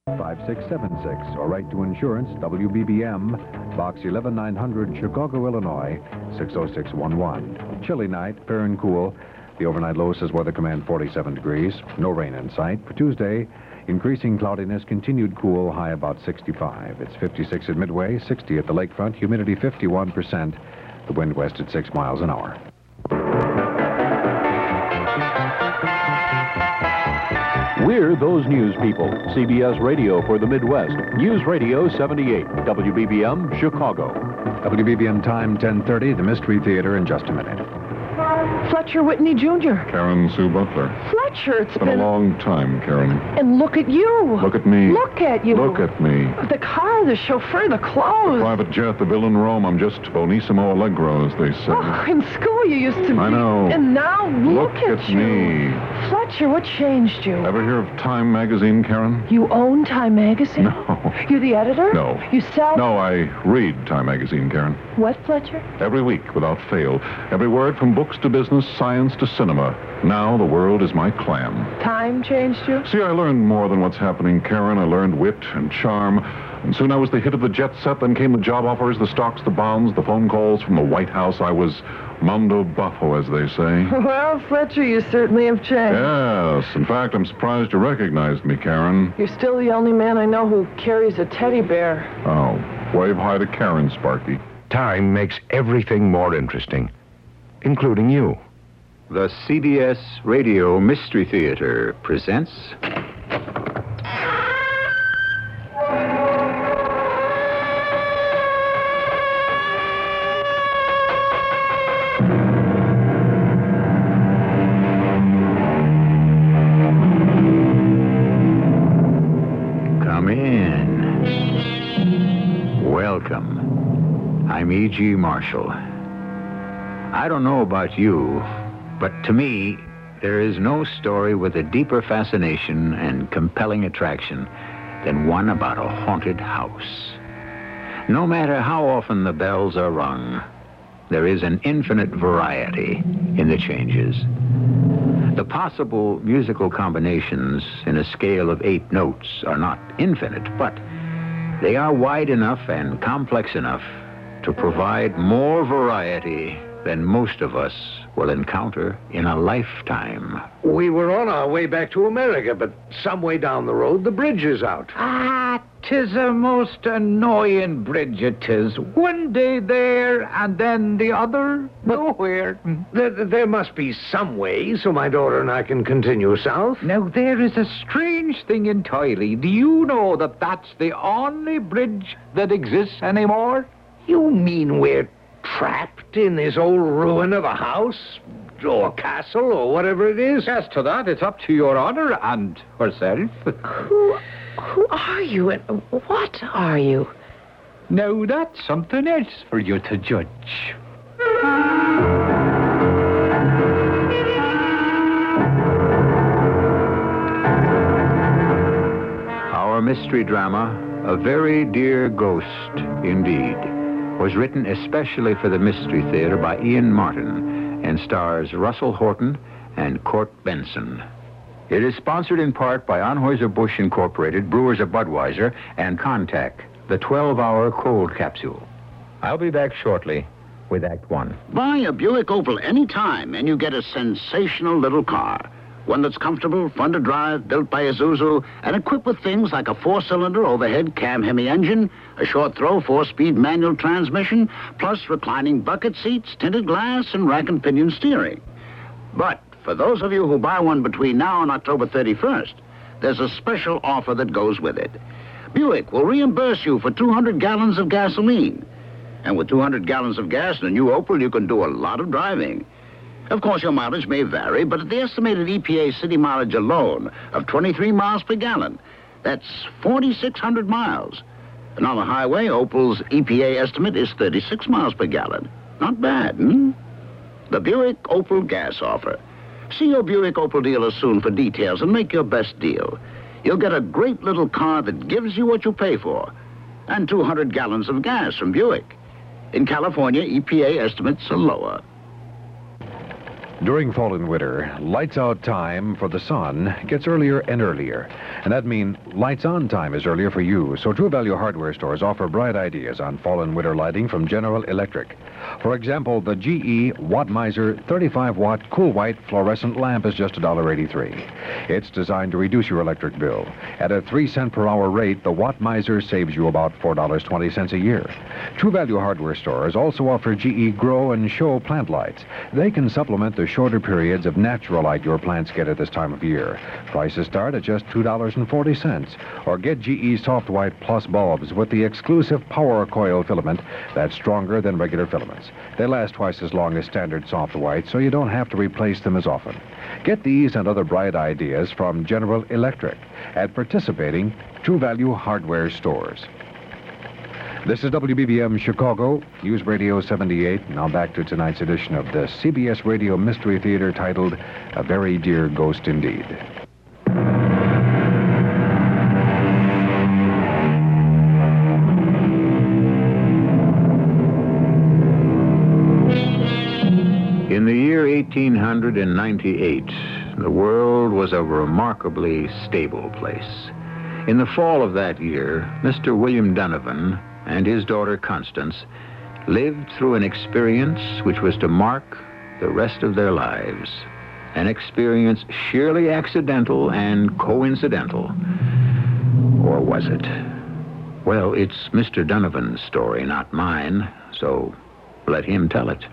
5676 or write to Insurance, WBBM, Box 11900, Chicago, Illinois, 60611. Chilly night, fair and cool. The overnight low says weather command 47 degrees. No rain in sight. For Tuesday, increasing cloudiness, continued cool, high about 65. It's 56 at Midway, 60 at the lakefront, humidity 51%. The wind west at 6 miles an hour. We're those news people. CBS Radio for the Midwest. News Radio 78, WBBM, Chicago. WBBM time 10:30, the Mystery Theater in just a minute. Fletcher Whitney Jr. Karen Sue Butler. Fletcher, it's been a long time, Karen. And look at you. Look at me. Look at you. Look at me. The car, the chauffeur, the clothes. Private jet, the bill in Rome. I'm just bonissimo allegro, as they say. Oh, in school you used to be. I know. And now look at you. me. Fletcher, what changed you? Ever hear of Time Magazine, Karen? You own Time Magazine? No. You're the editor? No. You sell? No, I read Time Magazine, Karen. What, Fletcher? Every week, without fail. Every word from books to business, science to cinema. Now the world is my clam. Time changed you? See, I learned more than what's happening, Karen. I learned wit and charm. And soon I was the hit of the jet set. Then came the job offers, the stocks, the bonds, the phone calls from the White House. I was Mondo Buffo, as they say. Well, Fletcher, you certainly have changed. Yes. In fact, I'm surprised you recognized me, Karen. You're still the only man I know who carries a teddy bear. Oh, wave hi to Karen, Sparky. Time makes everything more interesting, including you. The CBS Radio Mystery Theater presents... Come in. Welcome. I'm E.G. Marshall. I don't know about you, but to me, there is no story with a deeper fascination and compelling attraction than one about a haunted house. No matter how often the bells are rung, there is an infinite variety in the changes. The possible musical combinations in a scale of 8 notes are not infinite, but they are wide enough and complex enough to provide more variety than most of us will encounter in a lifetime. We were on our way back to America, but some way down the road, the bridge is out. Ah, 'tis a most annoying bridge, it is. One day there, and then the other nowhere. There must be some way so my daughter and I can continue south. Now, there is a strange thing entirely. Do you know that that's the only bridge that exists anymore? You mean we're trapped in this old ruin of a house or castle or whatever it is? As to that, it's up to your honor and herself. Who are you and what are you? Now, that's something else for you to judge. Our mystery drama, A Very Dear Ghost Indeed, was written especially for the Mystery Theater by Ian Martin and stars Russell Horton and Court Benson. It is sponsored in part by Anheuser-Busch Incorporated, Brewers of Budweiser, and Contact, the 12-hour cold capsule. I'll be back shortly with Act One. Buy a Buick Opel anytime, and you get a sensational little car. One that's comfortable, fun to drive, built by Isuzu, and equipped with things like a 4-cylinder overhead cam Hemi engine, a short-throw 4-speed manual transmission, plus reclining bucket seats, tinted glass, and rack and pinion steering. But for those of you who buy one between now and October 31st, there's a special offer that goes with it. Buick will reimburse you for 200 gallons of gasoline. And with 200 gallons of gas in a new Opel, you can do a lot of driving. Of course, your mileage may vary, but at the estimated EPA city mileage alone of 23 miles per gallon, that's 4,600 miles. And on the highway, Opel's EPA estimate is 36 miles per gallon. Not bad, hmm? The Buick Opel gas offer. See your Buick Opel dealer soon for details and make your best deal. You'll get a great little car that gives you what you pay for. And 200 gallons of gas from Buick. In California, EPA estimates are lower. During fall and winter, lights out time for the sun gets earlier and earlier. And that means lights on time is earlier for you. So True Value hardware stores offer bright ideas on fall and winter lighting from General Electric. For example, the GE Wattmizer 35-watt cool white fluorescent lamp is just $1.83. It's designed to reduce your electric bill. At a 3-cent per hour rate, the Wattmizer saves you about $4.20 a year. True Value hardware stores also offer GE Grow and Show plant lights. They can supplement the shorter periods of natural light your plants get at this time of year. Prices start at just $2.40. Or get GE Soft White Plus bulbs with the exclusive power coil filament that's stronger than regular filaments. They last twice as long as standard soft white, so you don't have to replace them as often. Get these and other bright ideas from General Electric at participating True Value hardware stores. This is WBBM Chicago, News Radio 78. Now back to tonight's edition of the CBS Radio Mystery Theater titled A Very Dear Ghost Indeed. In the year 1898, the world was a remarkably stable place. In the fall of that year, Mr. William Donovan and his daughter Constance lived through an experience which was to mark the rest of their lives. An experience sheerly accidental and coincidental. Or was it? Well, it's Mr. Donovan's story, not mine, so let him tell it.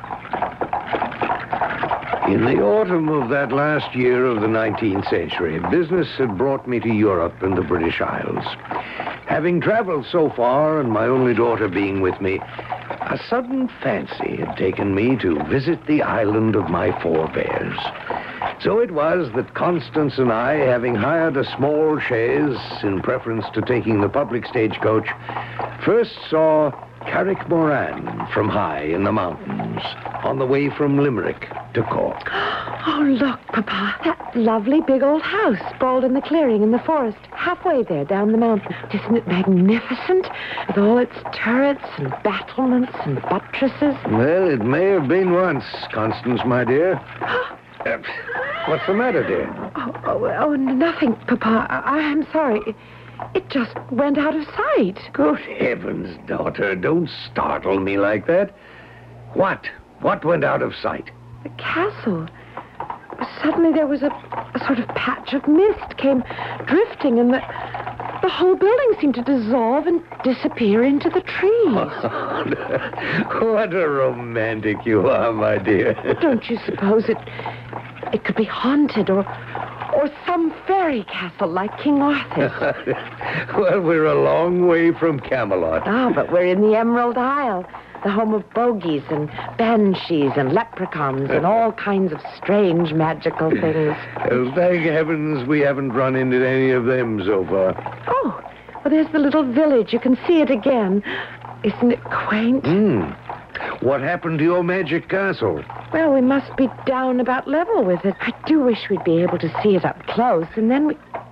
In the autumn of that last year of the 19th century, business had brought me to Europe and the British Isles. Having traveled so far, and my only daughter being with me, a sudden fancy had taken me to visit the island of my forebears. So it was that Constance and I, having hired a small chaise in preference to taking the public stagecoach, first saw Carrickmoran from high in the mountains, on the way from Limerick to Cork. Oh, look, Papa. That lovely big old house sprawled in the clearing in the forest, halfway there down the mountain. Isn't it magnificent? With all its turrets and battlements and buttresses. Well, it may have been once, Constance, my dear. What's the matter, dear? Oh, nothing, Papa. I'm sorry. It just went out of sight. Good heavens, daughter, don't startle me like that. What? What went out of sight? The castle. Suddenly there was a sort of patch of mist came drifting, and the whole building seemed to dissolve and disappear into the trees. What a romantic you are, my dear. Don't you suppose it could be haunted or some fairy castle like King Arthur's? Well, we're a long way from Camelot. Oh, but we're in the Emerald Isle, the home of bogies and banshees and leprechauns and all kinds of strange magical things. Thank heavens we haven't run into any of them so far. Oh, well, there's the little village. You can see it again. Isn't it quaint? What happened to your magic castle? Well, we must be down about level with it. I do wish we'd be able to see it up close, and then we...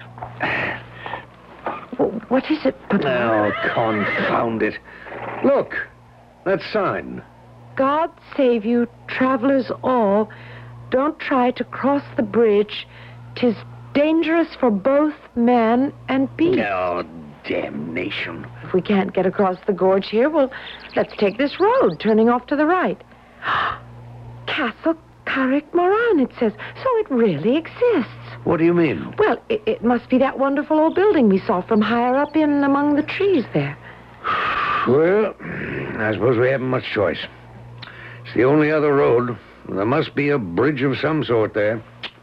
What is it, Papa? Oh, confound it. Look, that sign. God save you, travelers all. Don't try to cross the bridge. 'Tis dangerous for both man and beast. Oh, damnation. If we can't get across the gorge here, well, let's take this road, turning off to the right. Castle Carrickmoran, it says. So it really exists. What do you mean? Well, it must be that wonderful old building we saw from higher up in among the trees there. Well, I suppose we haven't much choice. It's the only other road. There must be a bridge of some sort there.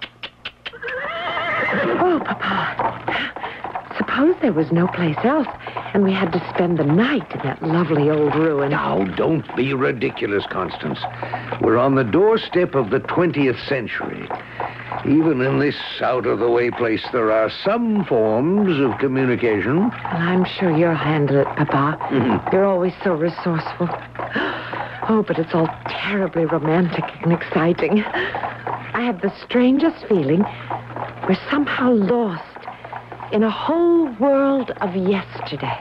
Oh, Papa. Suppose there was no place else, and we had to spend the night in that lovely old ruin. Now, don't be ridiculous, Constance. We're on the doorstep of the 20th century. Even in this out-of-the-way place, there are some forms of communication. Well, I'm sure you'll handle it, Papa. You're always so resourceful. Oh, but it's all terribly romantic and exciting. I have the strangest feeling we're somehow lost in a whole world of yesterday.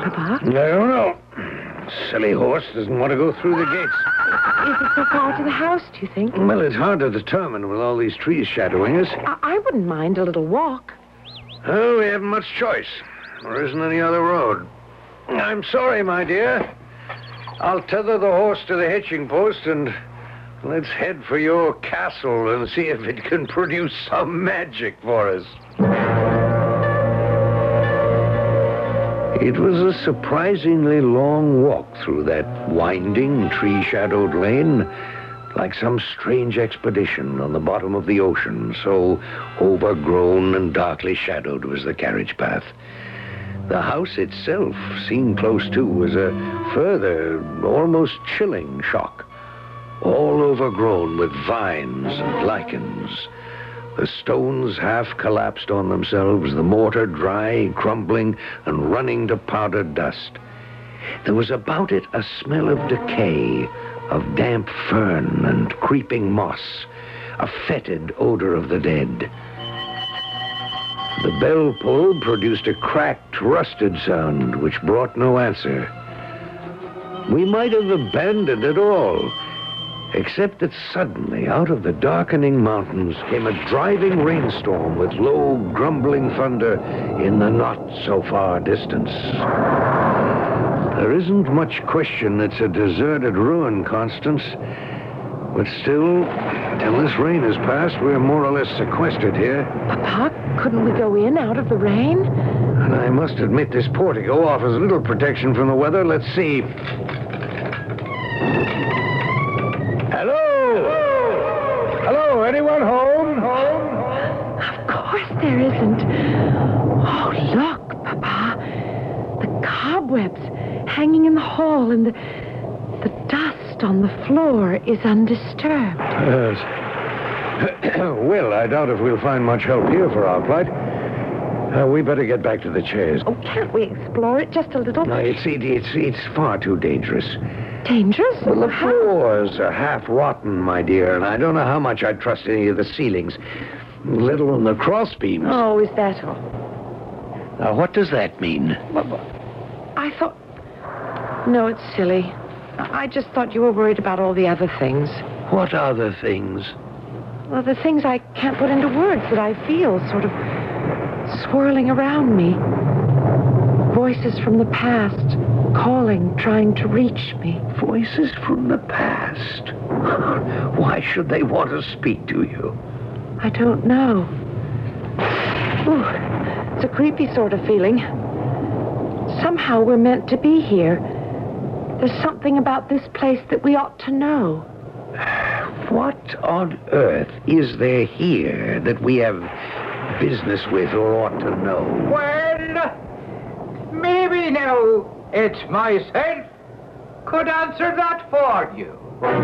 Papa? I don't know. Silly horse doesn't want to go through the gates. Is it so far to the house, do you think? Well, it's hard to determine with all these trees shadowing us. I wouldn't mind a little walk. Oh, we haven't much choice. There isn't any other road. I'm sorry, my dear. I'll tether the horse to the hitching post and let's head for your castle and see if it can produce some magic for us. It was a surprisingly long walk through that winding, tree-shadowed lane, like some strange expedition on the bottom of the ocean, so overgrown and darkly shadowed was the carriage path. The house itself, seen close to, was a further, almost chilling shock. All overgrown with vines and lichens. The stones half collapsed on themselves, the mortar dry, crumbling, and running to powdered dust. There was about it a smell of decay, of damp fern and creeping moss, a fetid odor of the dead. The bell pull produced a cracked, rusted sound which brought no answer. We might have abandoned it all, except that suddenly, out of the darkening mountains, came a driving rainstorm with low, grumbling thunder in the not-so-far distance. There isn't much question it's a deserted ruin, Constance. But still, till this rain has passed, we're more or less sequestered here. Papa, couldn't we go in out of the rain? And I must admit this portico offers little protection from the weather. Let's see. Hello, anyone home? Of course there isn't. Oh, look, Papa. The cobwebs hanging in the hall and the dust on the floor is undisturbed. Yes. Well, I doubt if we'll find much help here for our plight. We better get back to the chairs. Oh, can't we explore it just a little? No, it's far too dangerous. Dangerous? Well, the floors are half rotten, my dear, and I don't know how much I'd trust any of the ceilings, let alone the cross beams. Oh, is that all? Now, what does that mean? I thought... No, it's silly. I just thought you were worried about all the other things. What other things? Well, the things I can't put into words that I feel sort of swirling around me. Voices from the past, calling, trying to reach me. Voices from the past? Why should they want to speak to you? I don't know. Ooh, it's a creepy sort of feeling. Somehow we're meant to be here. There's something about this place that we ought to know. What on earth is there here that we have business with or ought to know? Well, maybe now it's myself could answer that for you.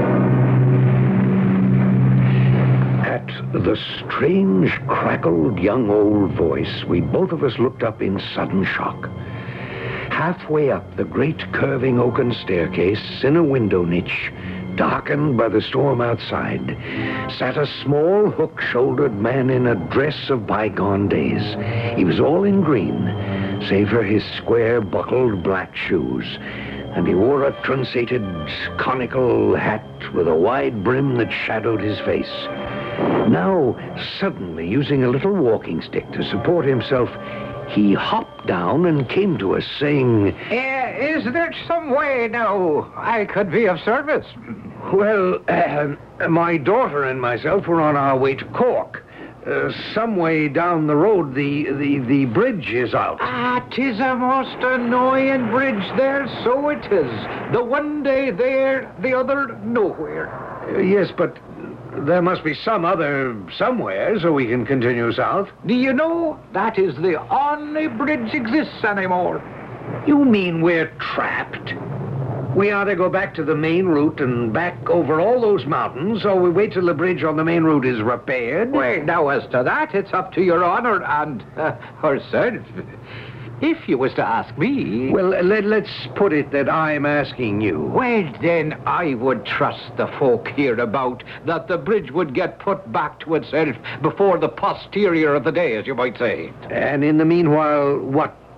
At the strange, crackled young old voice, we both of us looked up in sudden shock. Halfway up the great curving oaken staircase, in a window niche, darkened by the storm outside, sat a small, hook-shouldered man in a dress of bygone days. He was all in green, save for his square, buckled black shoes, and he wore a truncated, conical hat with a wide brim that shadowed his face. Now, suddenly, using a little walking stick to support himself, he hopped down and came to us, saying... Is there some way now I could be of service? Well, my daughter and myself were on our way to Cork. Some way down the road, the bridge is out. 'Tis a most annoying bridge there, so it is. The one day there, the other nowhere. Yes, but there must be some other somewhere so we can continue south. Do you know that is the only bridge exists anymore? You mean we're trapped? We ought to go back to the main route and back over all those mountains, or we wait till the bridge on the main route is repaired? Well, now, as to that, it's up to your honor and herself. If you was to ask me... Well, let's put it that I'm asking you. Well, then, I would trust the folk hereabout that the bridge would get put back to itself before the posterior of the day, as you might say. And in the meanwhile, what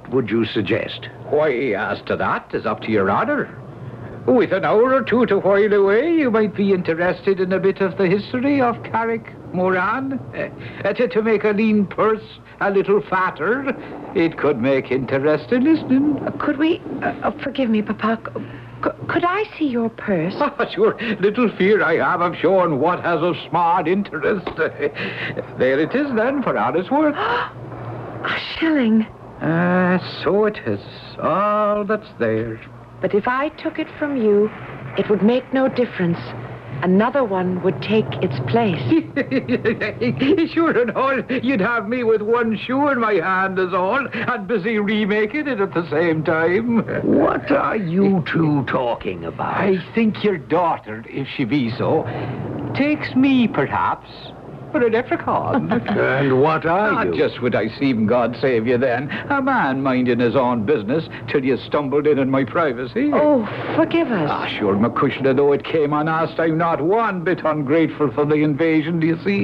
would you suggest? Why, as to that, is up to your honor. With an hour or two to while away, you might be interested in a bit of the history of Carrick Moran. To make a lean purse a little fatter, it could make interesting listening. Could we... forgive me, Papa. Could I see your purse? Sure. Little fear I have of showing what has of smart interest. There it is, then, for honest work. A shilling. So it is. All that's there. But if I took it from you, it would make no difference. Another one would take its place. Sure and all, you'd have me with one shoe in my hand is all, and busy remaking it at the same time. What are you two talking about? I think your daughter, if she be so, takes me, perhaps, for a leprechaun. And what are you? Just what I seem, God save you then. A man minding his own business till you stumbled in my privacy. Oh, forgive us. Sure, McCushla, though it came unasked, I'm not one bit ungrateful for the invasion, do you see?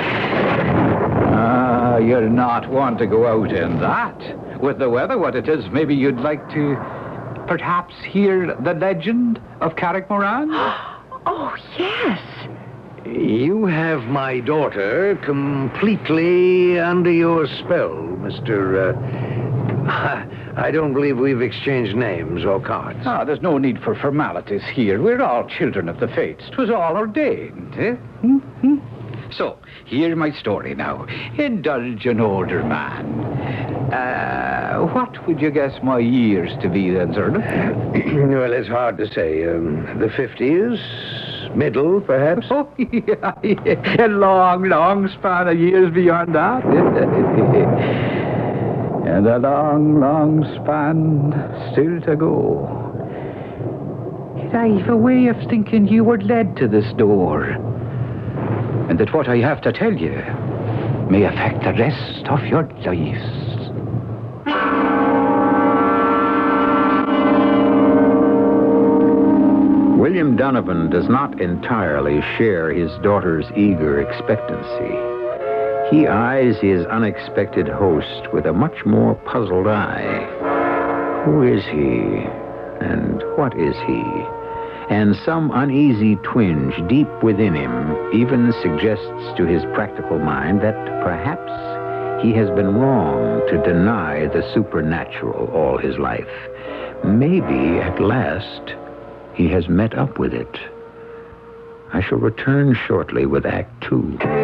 You're not one to go out in that. With the weather what it is, maybe you'd like to perhaps hear the legend of Carrick Moran? Oh, yes. You have my daughter completely under your spell, Mr. I don't believe we've exchanged names or cards. There's no need for formalities here. We're all children of the fates. 'Twas all ordained, eh? So, hear my story now. Indulge an older man. What would you guess my years to be then, sir? Well, it's hard to say. The 50s? Middle, perhaps? Oh, yeah. A long span of years beyond that. And a long span still to go. I've a way of thinking you were led to this door. And that what I have to tell you may affect the rest of your lives. William Donovan does not entirely share his daughter's eager expectancy. He eyes his unexpected host with a much more puzzled eye. Who is he? And what is he? And some uneasy twinge deep within him even suggests to his practical mind that perhaps he has been wrong to deny the supernatural all his life. Maybe, at last, he has met up with it. I shall return shortly with Act 2.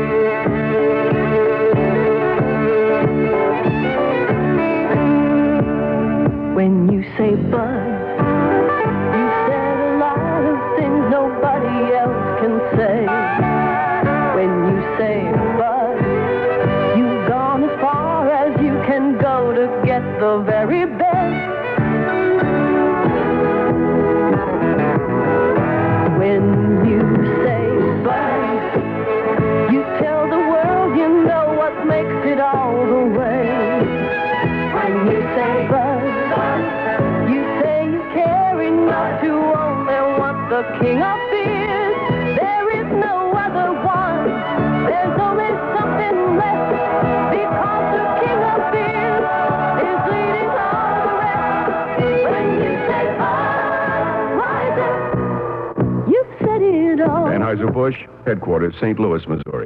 When you say bud, you said a lot of things nobody else can say. When you say bud, you've gone as far as you can go to get the very best. When you say bud, you tell the world you know what makes it all the way. When you say bud, you say you care enough to only want the king of beers. There is no other one. There's only something left, because the king of beers is leading all the rest. When you say bud, rise up. You've said it all. Anheuser-Busch, headquarters, St. Louis, Missouri.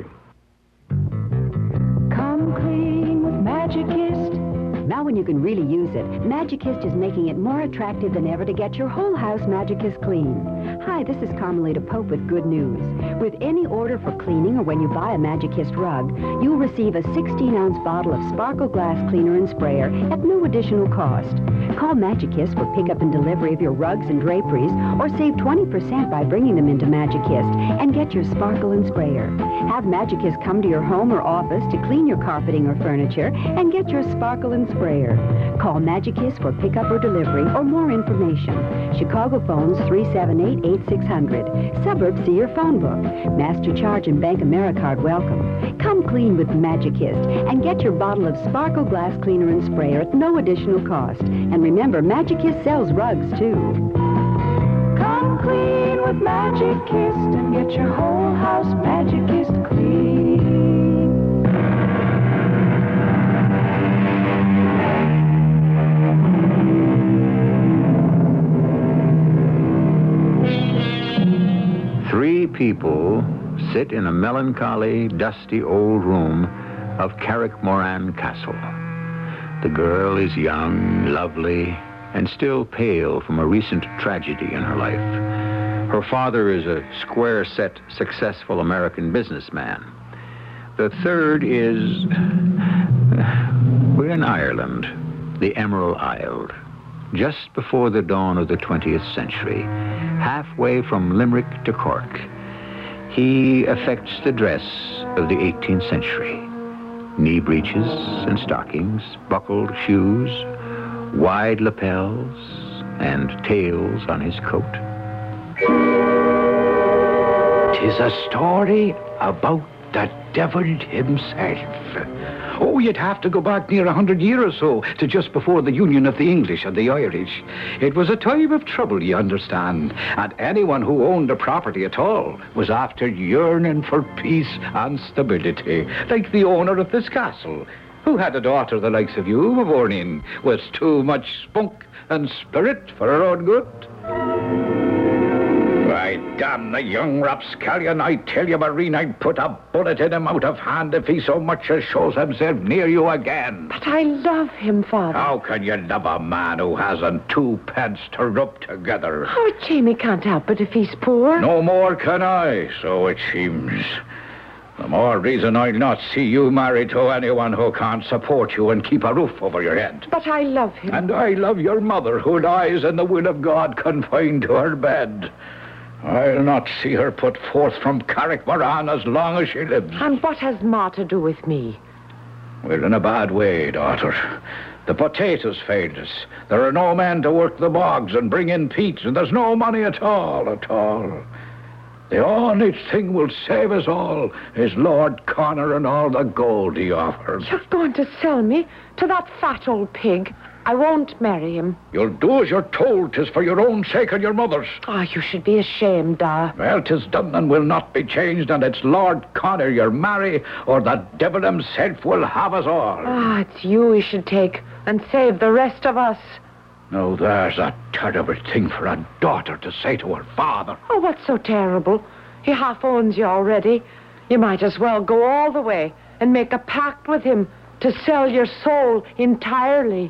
Come clean with Magicist. Now when you can really use it, Magicist is making it more attractive than ever to get your whole house Magicist clean. Hi, this is Carmelita Pope with good news. With any order for cleaning or when you buy a Magicist rug, you'll receive a 16-ounce bottle of Sparkle Glass Cleaner and Sprayer at no additional cost. Call Magicist for pickup and delivery of your rugs and draperies, or save 20% by bringing them into Magicist and get your Sparkle and Sprayer. Have Magicist come to your home or office to clean your carpeting or furniture and get your Sparkle and Sprayer. Call Magicist for pickup or delivery or more information. Chicago phones 378-8600. Suburbs see your phone book. Master Charge and Bank AmeriCard welcome. Come clean with Magicist and get your bottle of Sparkle Glass Cleaner and Sprayer at no additional cost. And remember, Magicist sells rugs, too. Come clean with Magicist and get your whole house Magicist clean. Three people sit in a melancholy, dusty old room of Carrickmoran Castle. The girl is young, lovely, and still pale from a recent tragedy in her life. Her father is a square-set, successful American businessman. The third is... we're in Ireland, the Emerald Isle, just before the dawn of the 20th century, halfway from Limerick to Cork. He affects the dress of the 18th century. Knee breeches and stockings, buckled shoes, wide lapels, and tails on his coat. 'Tis a story about the devil himself. Oh, you'd have to go back near 100 years or so to just before the union of the English and the Irish. It was a time of trouble, you understand, and anyone who owned a property at all was after yearning for peace and stability, like the owner of this castle, who had a daughter the likes of you were born in, with too much spunk and spirit for her own good. Why, damn the young rapscallion, I tell you, Marine, I'd put a bullet in him out of hand if he so much as shows himself near you again. But I love him, Father. How can you love a man who hasn't 2 pence to rub together? Oh, Jamie can't help it if he's poor. No more can I, so it seems. The more reason I'll not see you married to anyone who can't support you and keep a roof over your head. But I love him. And I love your mother, who lies in the will of God confined to her bed. I'll not see her put forth from Carrickmoran as long as she lives. And what has Ma to do with me? We're in a bad way, daughter. The potatoes failed us. There are no men to work the bogs and bring in peats, and there's no money at all. The only thing will save us all is Lord Connor and all the gold he offers. You're going to sell me to that fat old pig. I won't marry him. You'll do as you're told. 'Tis for your own sake and your mother's. Oh, you should be ashamed, Da. Well, 'tis done and will not be changed, and it's Lord Connor you'll marry, or the devil himself will have us all. Ah, it's you he should take and save the rest of us. Now, there's a terrible thing for a daughter to say to her father. Oh, what's so terrible? He half owns you already. You might as well go all the way and make a pact with him to sell your soul entirely.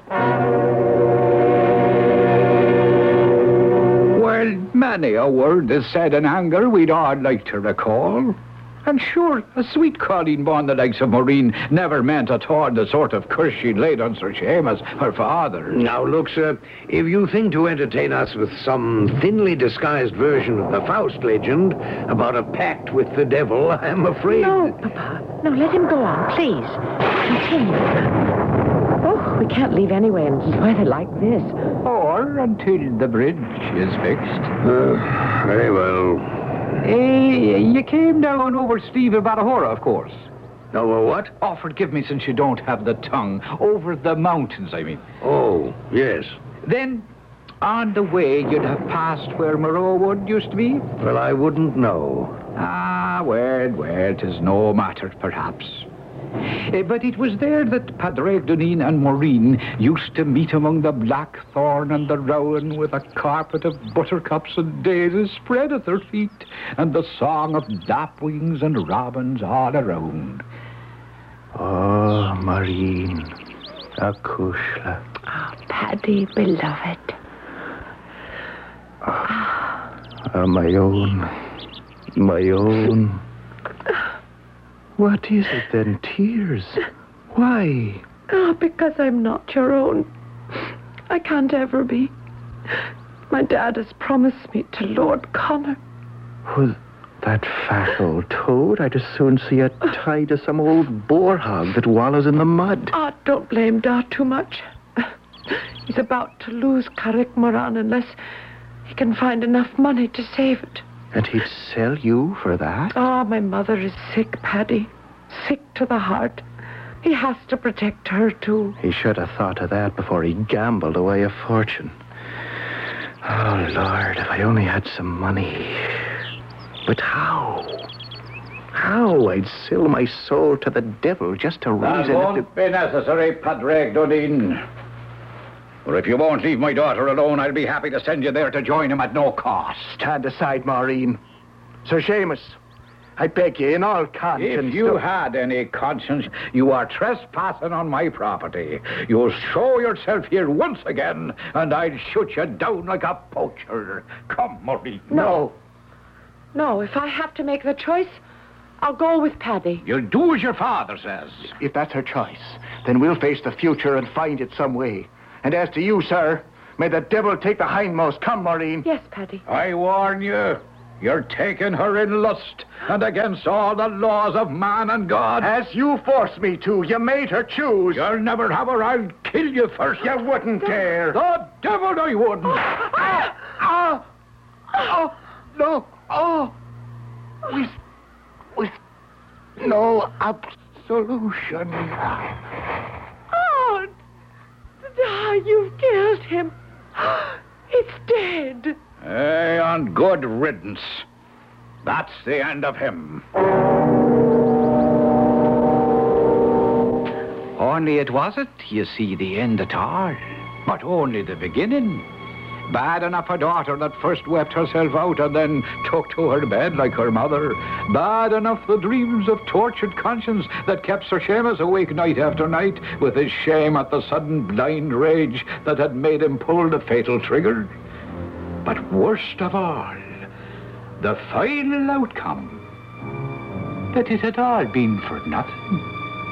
Well, many a word is said in anger we'd all like to recall. And sure, a sweet Colleen born the likes of Maureen never meant at all the sort of curse she'd laid on Sir Seamus, her father. Now, look, sir, if you think to entertain us with some thinly disguised version of the Faust legend about a pact with the devil, I'm afraid... No, Papa. No, let him go on, please. Continue. Oh, we can't leave anyway in weather like this. Or until the bridge is fixed. Very well. You came down over Steve Barahora, of course. Over what? Oh, forgive me since you don't have the tongue. Over the mountains, I mean. Oh, yes. Then, on the way, you'd have passed where Moreau Wood used to be? Well, I wouldn't know. Ah, well, 'tis no matter, perhaps. But it was there that Padre Duneen and Maureen used to meet among the blackthorn and the rowan, with a carpet of buttercups and daisies spread at their feet, and the song of lapwings and robins all around. Oh, Maureen, Acushla. Oh, Paddy, beloved. My own. What is it then? Tears? Why? Oh, because I'm not your own. I can't ever be. My dad has promised me to Lord Connor. Well, that fat old toad, I'd as soon see it tied to some old boar hog that wallows in the mud. Oh, don't blame Dad too much. He's about to lose Carrickmoran unless he can find enough money to save it. And he'd sell you for that? Oh, my mother is sick, Paddy. Sick to the heart. He has to protect her, too. He should have thought of that before he gambled away a fortune. Oh, Lord, if I only had some money. But how? How? I'd sell my soul to the devil just to raise it. That won't be necessary, Padre Duneen. Or if you won't leave my daughter alone, I'll be happy to send you there to join him at no cost. Stand aside, Maureen. Sir Seamus, I beg you, in all conscience... If you had any conscience, you are trespassing on my property. You'll show yourself here once again, and I'll shoot you down like a poacher. Come, Maureen. No. No, if I have to make the choice, I'll go with Paddy. You'll do as your father says. If that's her choice, then we'll face the future and find it some way. And as to you, sir, may the devil take the hindmost. Come, Maureen. Yes, Paddy. I warn you, you're taking her in lust and against all the laws of man and God. As you forced me to, you made her choose. You'll never have her. I'll kill you first. You wouldn't dare. The devil I wouldn't. No. Oh. With no absolution. Oh, you've killed him. It's dead. And good riddance. That's the end of him. Only it wasn't, you see, the end at all, but only the beginning. Bad enough a daughter that first wept herself out and then took to her bed like her mother. Bad enough the dreams of tortured conscience that kept Sir Seamus awake night after night with his shame at the sudden blind rage that had made him pull the fatal trigger. But worst of all, the final outcome, that it had all been for nothing.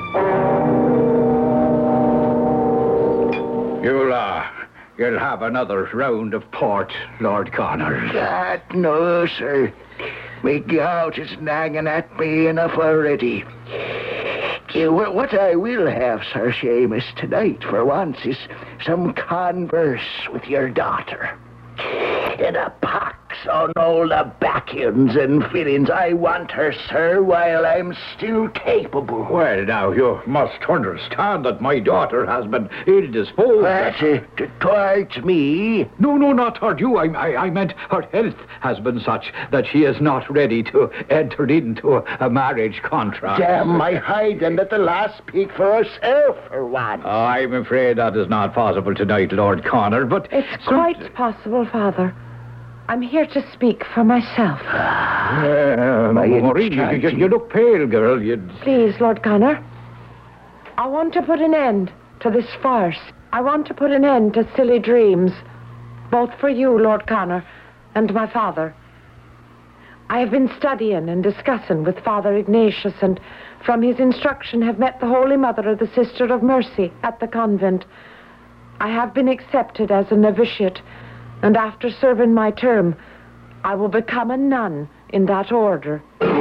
You'll have another round of port, Lord Connor. No, sir. My gout is nagging at me enough already. What I will have, Sir Seamus, tonight, for once, is some converse with your daughter. In a pox on all the back-ends and fillings. I want her, sir, while I'm still capable. Well, now, you must understand that my daughter has been ill-disposed. Towards me? No, not toward you. I meant her health has been such that she is not ready to enter into a marriage contract. Damn my hide, and let the lass speak for herself for once. I'm afraid that is not possible tonight, Lord Connor, but... It's quite possible, Father. I'm here to speak for myself. Maureen, you look pale, girl. Please, Lord Connor. I want to put an end to this farce. I want to put an end to silly dreams, both for you, Lord Connor, and my father. I have been studying and discussing with Father Ignatius, and from his instruction have met the Holy Mother of the Sister of Mercy at the convent. I have been accepted as a novitiate, and after serving my term, I will become a nun in that order.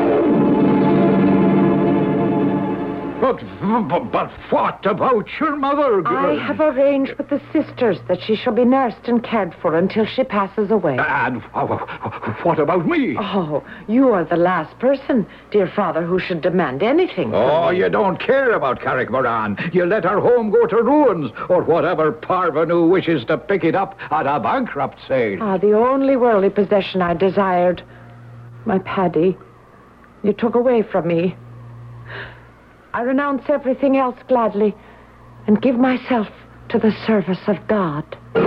But what about your mother, girl? I have arranged with the sisters that she shall be nursed and cared for until she passes away. And what about me? Oh, you are the last person, dear Father, who should demand anything from me. You don't care about Carrickmoran. You let our home go to ruins, or whatever parvenu wishes to pick it up at a bankrupt sale. The only worldly possession I desired, my Paddy, you took away from me. I renounce everything else gladly and give myself to the service of God.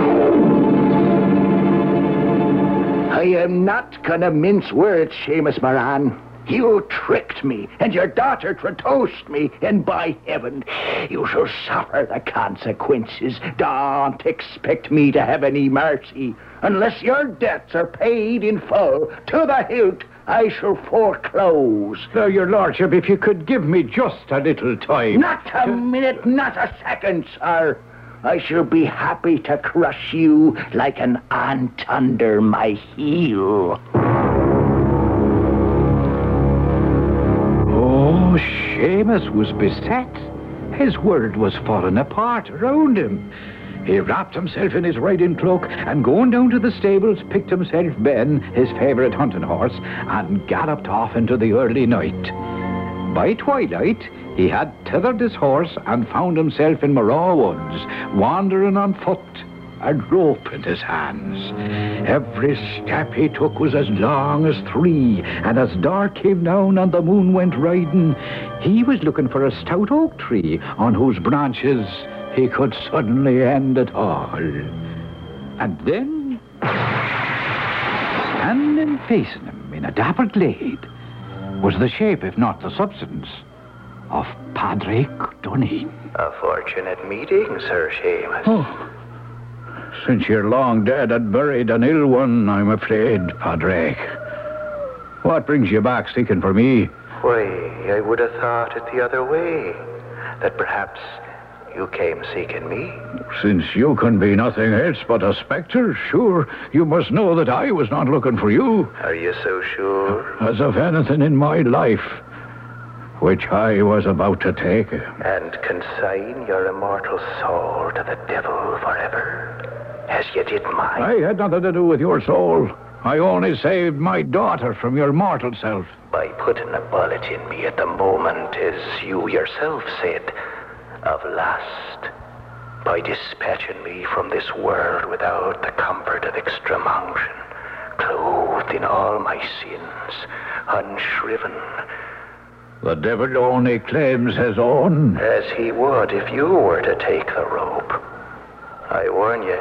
I am not gonna mince words, Seamus Moran. You tricked me, and your daughter traduced me, and by heaven, you shall suffer the consequences. Don't expect me to have any mercy. Unless your debts are paid in full, to the hilt, I shall foreclose. Now, your lordship, if you could give me just a little time. Not a minute, not a second, sir. I shall be happy to crush you like an ant under my heel. Oh, Seamus was beset. His world was falling apart around him. He wrapped himself in his riding cloak and going down to the stables picked himself Ben, his favourite hunting horse, and galloped off into the early night. By twilight, he had tethered his horse and found himself in Moraw Woods, wandering on foot, a rope in his hands. Every step he took was as long as 3, and as dark came down and the moon went riding, he was looking for a stout oak tree on whose branches he could suddenly end it all. And then, standing facing him in a dapper glade was the shape, if not the substance, of Padraig Duneen. A fortunate meeting, Sir Seamus. Oh. Since you're long dead and buried an ill one, I'm afraid, Padraig. What brings you back seeking for me? Why, I would have thought it the other way. That perhaps you came seeking me. Since you can be nothing else but a spectre, sure, you must know that I was not looking for you. Are you so sure? As of anything in my life, which I was about to take. And consign your immortal soul to the devil forever, as you did mine. I had nothing to do with your soul. I only saved my daughter from your mortal self. By putting a bullet in me at the moment, as you yourself said, of lust. By dispatching me from this world without the comfort of extreme unction, clothed in all my sins, unshriven. The devil only claims his own. As he would if you were to take the rope. I warn you,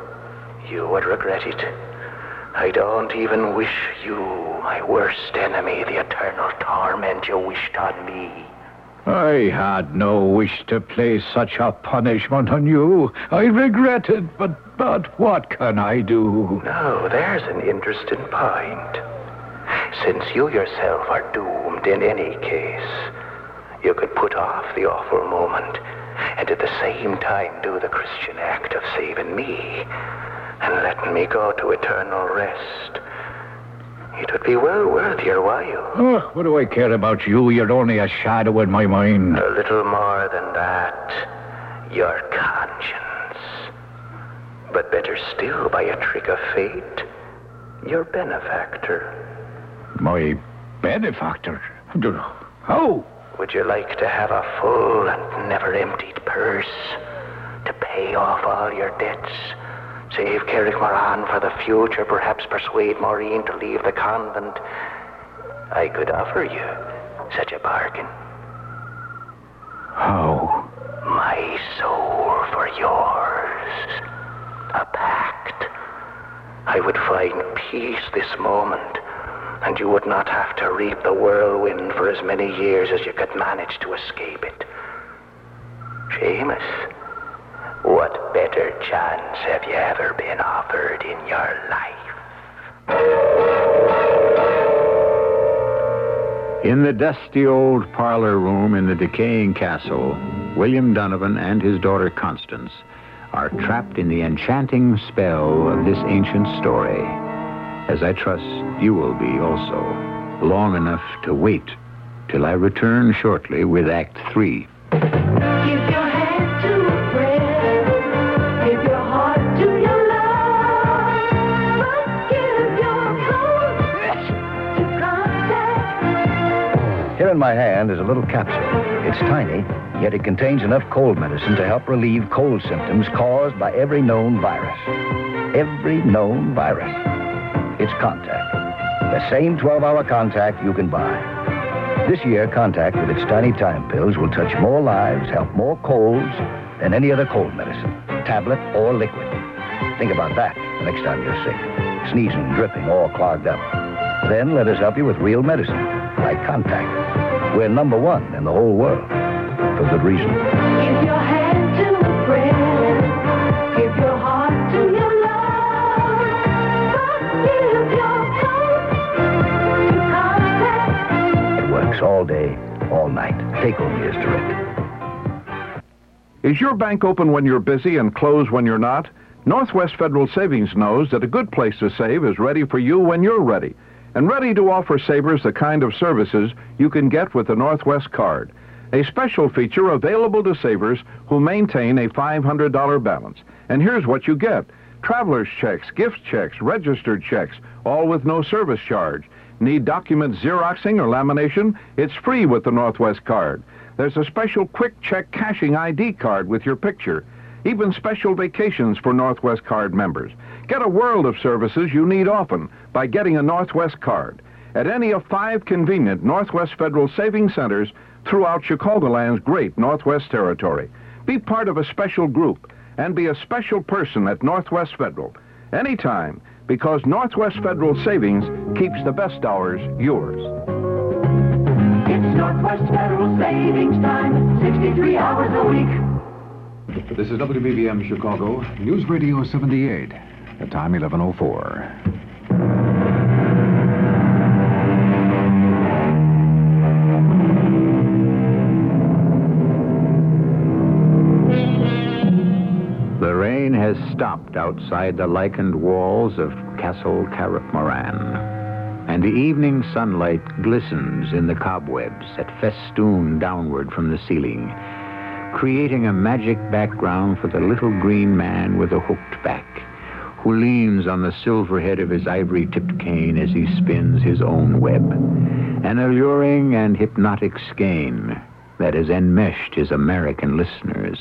you would regret it. I don't even wish you, my worst enemy, the eternal torment you wished on me. I had no wish to place such a punishment on you. I regret it, but what can I do? Now, there's an interesting point. Since you yourself are doomed in any case, you could put off the awful moment and at the same time do the Christian act of saving me and letting me go to eternal rest. It would be well worth your while. Oh, what do I care about you? You're only a shadow in my mind. A little more than that, your conscience. But better still, by a trick of fate, your benefactor. My benefactor? How? Would you like to have a full and never-emptied purse to pay off all your debts? Save Carrickmoran for the future, perhaps persuade Maureen to leave the convent. I could offer you such a bargain. How? My soul for yours. A pact. I would find peace this moment, and you would not have to reap the whirlwind for as many years as you could manage to escape it. Seamus, what better chance have you ever been offered in your life? In the dusty old parlor room in the decaying castle, William Donovan and his daughter Constance are trapped in the enchanting spell of this ancient story, as I trust you will be also, long enough to wait till I return shortly with Act 3. Give your hand to a friend. Give your heart to your love. But give your soul to contact. Here in my hand is a little capsule. It's tiny, yet it contains enough cold medicine to help relieve cold symptoms caused by every known virus. Every known virus. It's Contact. The same 12-hour Contact you can buy. This year, Contact with its tiny time pills will touch more lives, help more colds than any other cold medicine, tablet or liquid. Think about that the next time you're sick, sneezing, dripping, or clogged up. Then let us help you with real medicine, like Contact. We're #1 in the whole world, for good reason. Give your hand to a friend. Give your heart to your love. But give your soul to contact. It works all day, all night. Take home is direct. Is your bank open when you're busy and closed when you're not? Northwest Federal Savings knows that a good place to save is ready for you when you're ready, and ready to offer savers the kind of services you can get with the Northwest Card, a special feature available to savers who maintain a $500 balance. And here's what you get: traveler's checks, gift checks, registered checks, all with no service charge. Need document Xeroxing or lamination? It's free with the Northwest Card. There's a special quick check cashing ID card with your picture. Even special vacations for Northwest Card members. Get a world of services you need often by getting a Northwest Card at any of 5 convenient Northwest Federal Savings Centers throughout Chicagoland's great Northwest Territory. Be part of a special group and be a special person at Northwest Federal. Anytime, because Northwest Federal Savings keeps the best hours yours. It's Northwest Federal Savings Time, 63 hours a week. This is WBBM Chicago, News Radio 78. The time 11:04. The rain has stopped outside the lichened walls of Castle Carrickmoran, and the evening sunlight glistens in the cobwebs that festoon downward from the ceiling, creating a magic background for the little green man with a hooked back, who leans on the silver head of his ivory-tipped cane as he spins his own web, an alluring and hypnotic skein that has enmeshed his American listeners.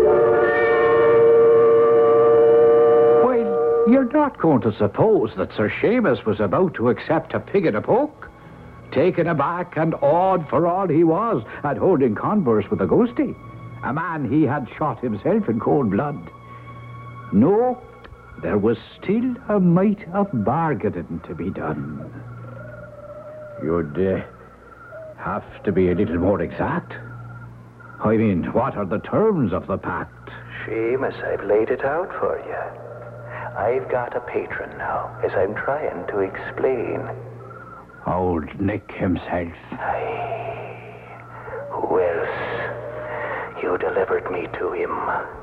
You're not going to suppose that Sir Seamus was about to accept a pig in a poke? Taken aback and awed for all he was at holding converse with a ghostie, a man he had shot himself in cold blood. No, there was still a mite of bargaining to be done. You'd have to be a little more exact. I mean, what are the terms of the pact? Seamus, I've laid it out for you. I've got a patron now, as I'm trying to explain. Old Nick himself. Aye. Who else? You delivered me to him.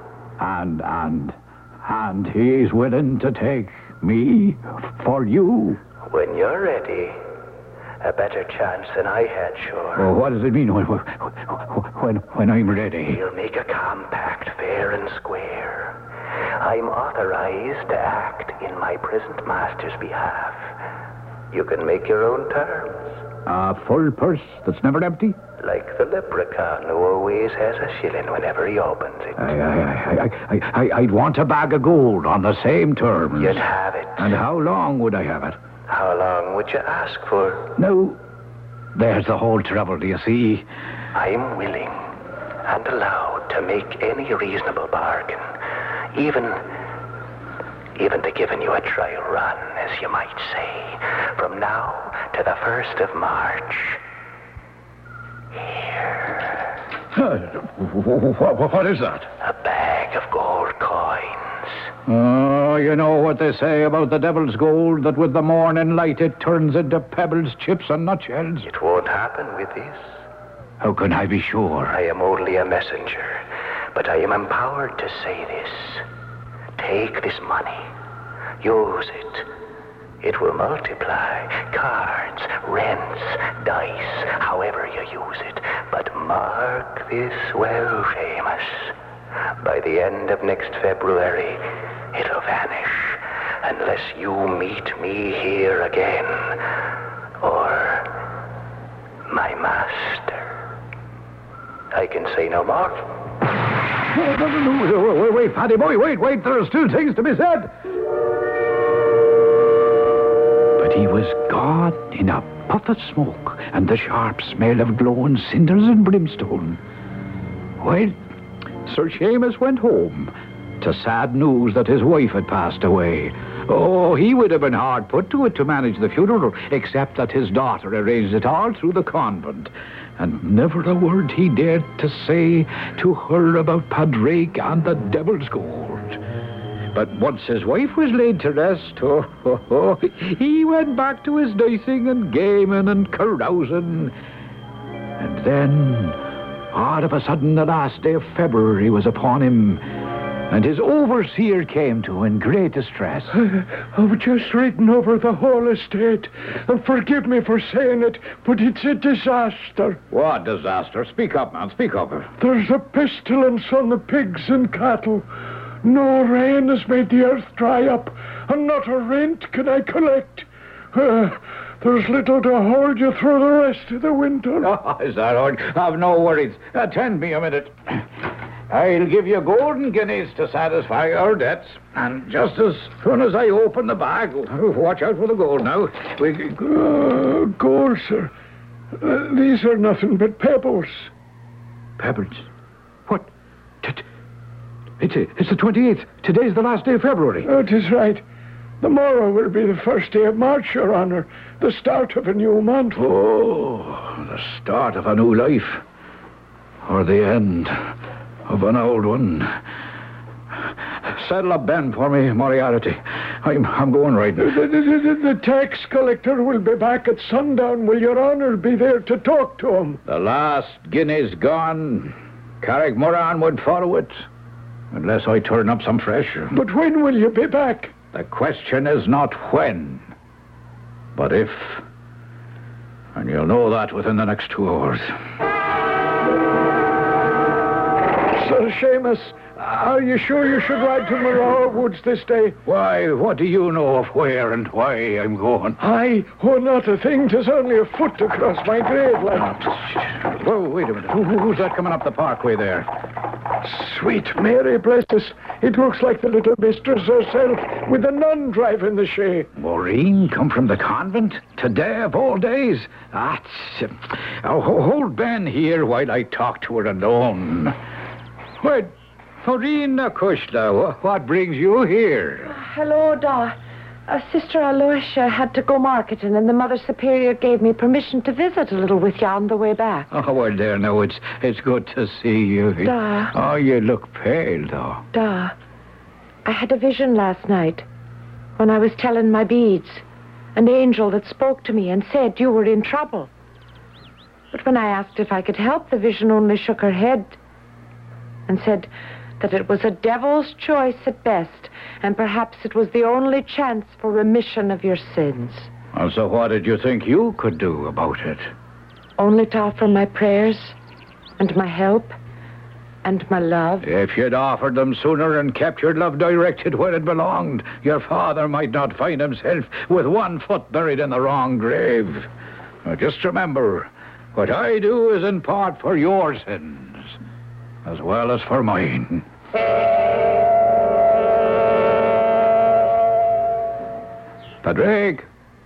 And he's willing to take me for you. When you're ready, a better chance than I had, sure. Oh, what does it mean when I'm ready? We'll make a compact fair and square. I'm authorized to act in my present master's behalf. You can make your own terms. A full purse that's never empty? Like the leprechaun who always has a shilling whenever he opens it. I'd want a bag of gold on the same terms. You'd have it. And how long would I have it? How long would you ask for? No, there's the whole trouble, do you see? I'm willing and allowed to make any reasonable bargain. Even to giving you a trial run, as you might say, from now to the 1st of March. Here. What is that? A bag of gold coins. Oh, you know what they say about the devil's gold, that with the morning light it turns into pebbles, chips, and nutshells. It won't happen with this. How can I be sure? I am only a messenger, but I am empowered to say this. Take this money. Use it. It will multiply. Cards, rents, dice, however you use it. But mark this well, Seamus. By the end of next February, it'll vanish. Unless you meet me here again. Or my master. I can say no more. No. Wait, Paddy boy, wait. There are still things to be said. But he was gone in a puff of smoke and the sharp smell of glowing cinders and brimstone. Well, Sir Seamus went home to sad news that his wife had passed away. Oh, he would have been hard put to it to manage the funeral, except that his daughter arranged it all through the convent. And never a word he dared to say to her about Padraig and the devil's gold. But once his wife was laid to rest, he went back to his dicing and gaming and carousing. And then, all of a sudden, the last day of February was upon him, and his overseer came to in great distress. I've just ridden over the whole estate, and forgive me for saying it, but it's a disaster. What disaster? Speak up, man, speak up. There's a pestilence on the pigs and cattle. No rain has made the earth dry up, and not a rent can I collect. There's little to hold you through the rest of the winter. Oh, is that all? Have no worries. Attend me a minute. I'll give you golden guineas to satisfy our debts. And just as soon as I open the bag, watch out for the gold now. Gold, sir. These are nothing but pebbles. Pebbles? What? It's the 28th. Today's the last day of February. Oh, 'tis right. The morrow will be the first day of March, Your Honor, the start of a new month. Oh, the start of a new life. Or the end of an old one. Saddle up Ben for me, Moriarty. I'm going right now. The tax collector will be back at sundown. Will Your Honor be there to talk to him? The last guinea's gone. Carrickmorran would follow it. Unless I turn up some fresh. But when will you be back? The question is not when, but if. And you'll know that within the next 2 hours. Sir Seamus, are you sure you should ride to Maroa Woods this day? Why, what do you know of where and why I'm going? Not a thing. 'Tis only a foot across my grave, lad. Whoa, wait a minute. Who's that coming up the parkway there? Sweet Mary, bless us. It looks like the little mistress herself, with a nun driving the shay. Maureen, come from the convent? Today of all days? Hold Ben here while I talk to her alone. What? Maureen Akushla, what brings you here? Hello, Da. Sister Aloysia had to go marketing, and the Mother Superior gave me permission to visit a little with you on the way back. Oh, well, there, no, it's good to see you. Da. Oh, you look pale, though. Da, I had a vision last night when I was telling my beads. An angel that spoke to me and said you were in trouble. But when I asked if I could help, the vision only shook her head and said that it was a devil's choice at best, and perhaps it was the only chance for remission of your sins. And so what did you think you could do about it? Only to offer my prayers and my help and my love. If you'd offered them sooner and kept your love directed where it belonged, your father might not find himself with 1 foot buried in the wrong grave. Now, just remember, what I do is in part for your sins, as well as for mine. Padraig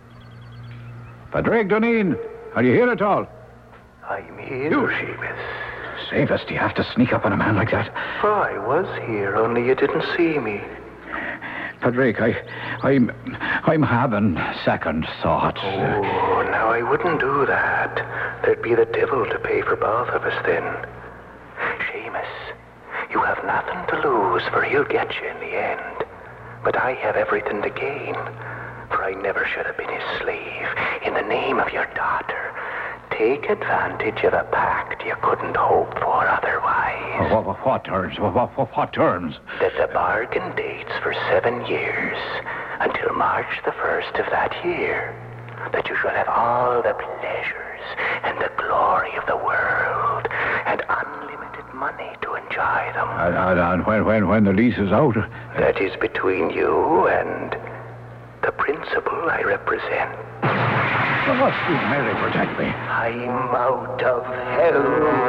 Doneen, are you here at all? I'm here, Seamus. Safest, you have to sneak up on a man like that. I was here, only you didn't see me. Padraig, I'm having second thoughts. Oh, now I wouldn't do that. There'd be the devil to pay for both of us then. Seamus, you have nothing to lose, for he'll get you in the end. But I have everything to gain, for I never should have been his slave. In the name of your daughter, take advantage of a pact you couldn't hope for otherwise. What terms? What terms? That the bargain dates for 7 years, until March the 1st of that year. That you shall have all the pleasures and the glory of the world, and unlimited money to enjoy them. And when the lease is out? That is between you and the principal I represent. Oh, sweet Mary, protect me. I'm out of hell.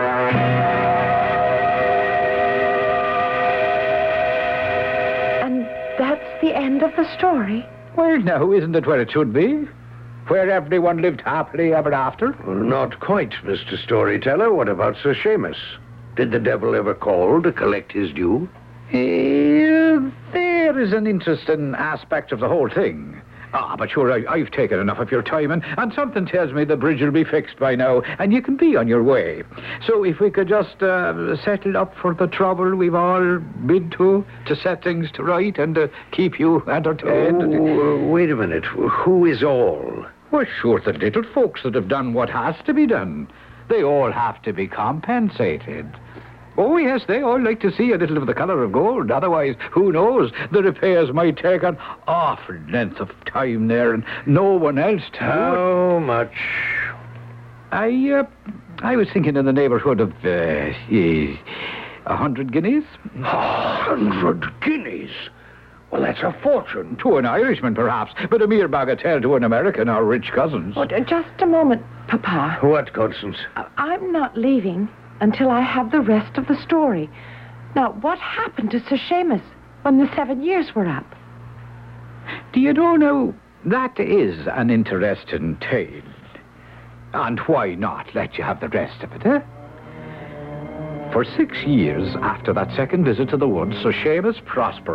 And that's the end of the story? Well, now, isn't it where it should be? Where everyone lived happily ever after? Well, not quite, Mr. Storyteller. What about Sir Seamus? Did the devil ever call to collect his due? There is an interesting aspect of the whole thing. But sure, I've taken enough of your time, and something tells me the bridge will be fixed by now, and you can be on your way. So if we could just settle up for the trouble we've all been to set things to right and keep you entertained. Wait a minute. Who is all? Well, sure, the little folks that have done what has to be done. They all have to be compensated. Oh, yes, they all like to see a little of the colour of gold. Otherwise, who knows, the repairs might take an awful length of time there, and no one else to do it. How much? I was thinking in the neighbourhood of 100 guineas. 100 guineas? Well, that's a fortune. To an Irishman, perhaps, but a mere bagatelle to an American or rich cousins. Oh, just a moment, Papa. What, Constance? I'm not leaving until I have the rest of the story. Now, what happened to Sir Seamus when the 7 years were up? Do you know now, that is an interesting tale. And why not let you have the rest of it, eh? For 6 years after that second visit to the woods, Sir Seamus prospered.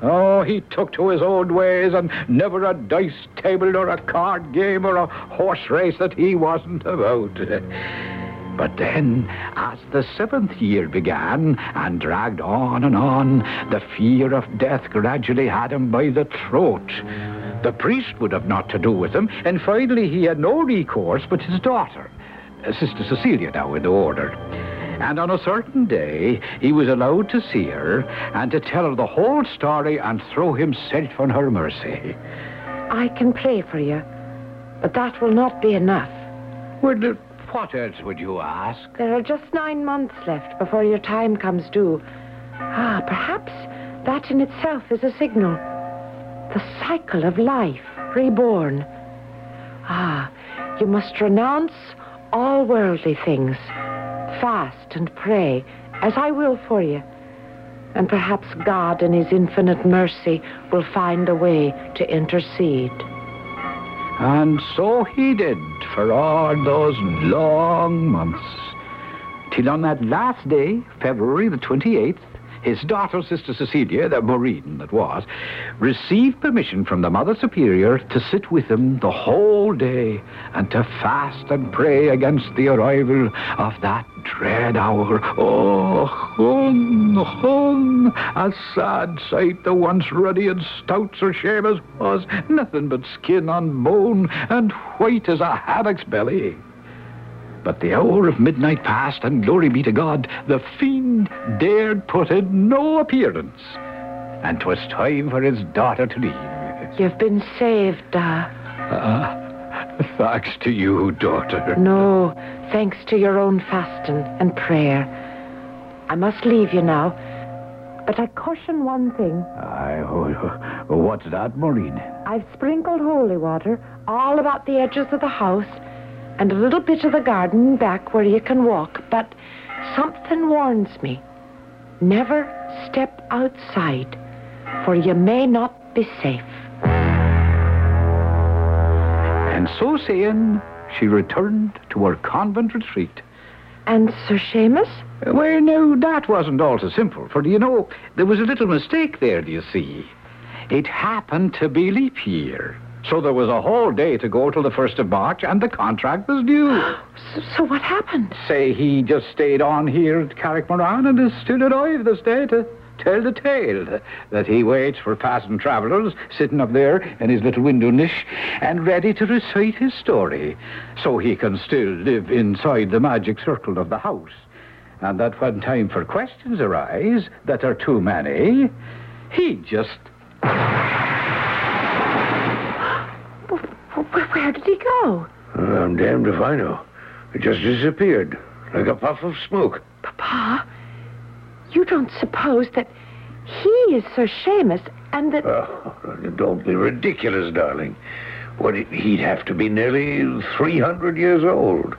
Oh, he took to his old ways, and never a dice table nor a card game or a horse race that he wasn't about. But then, as the 7th year began and dragged on and on, the fear of death gradually had him by the throat. The priest would have naught to do with him, and finally he had no recourse but his daughter, Sister Cecilia now in the order. And on a certain day, he was allowed to see her and to tell her the whole story and throw himself on her mercy. I can pray for you, but that will not be enough. Well, what else would you ask? There are just 9 months left before your time comes due. Perhaps that in itself is a signal. The cycle of life, reborn. You must renounce all worldly things. Fast and pray, as I will for you. And perhaps God in his infinite mercy will find a way to intercede. And so he did for all those long months. Till on that last day, February the 28th, his daughter, Sister Cecilia, the Maureen that was, received permission from the Mother Superior to sit with him the whole day and to fast and pray against the arrival of that dread hour. Oh, a sad sight the once ruddy and stout Sir Seamus was, nothing but skin on bone and white as a haddock's belly. But the hour of midnight passed, and glory be to God, the fiend dared put in no appearance. And 'twas time for his daughter to leave. You've been saved, Thanks to you, daughter. No, thanks to your own fasting and prayer. I must leave you now, but I caution one thing. What's that, Maureen? I've sprinkled holy water all about the edges of the house and a little bit of the garden back where you can walk, but something warns me. Never step outside, for you may not be safe. And so saying, she returned to her convent retreat. And Sir Seamus? Well, no, that wasn't all so simple, for, you know, there was a little mistake there, do you see? It happened to be leap year. So there was a whole day to go till the 1st of March, and the contract was due. So what happened? Say, he just stayed on here at Carrickmoran and is still alive this day to tell the tale that he waits for passing travellers, sitting up there in his little window niche and ready to recite his story, so he can still live inside the magic circle of the house. And that when time for questions arise that are too many, he just... Where did he go? I'm damned if I know. It just disappeared, like a puff of smoke. Papa, you don't suppose that he is Sir Seamus and that... Oh, don't be ridiculous, darling. He'd have to be nearly 300 years old.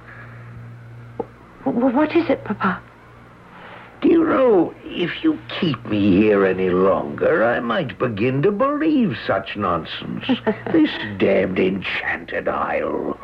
What is it, Papa? Do you know, if you keep me here any longer, I might begin to believe such nonsense. This damned enchanted isle.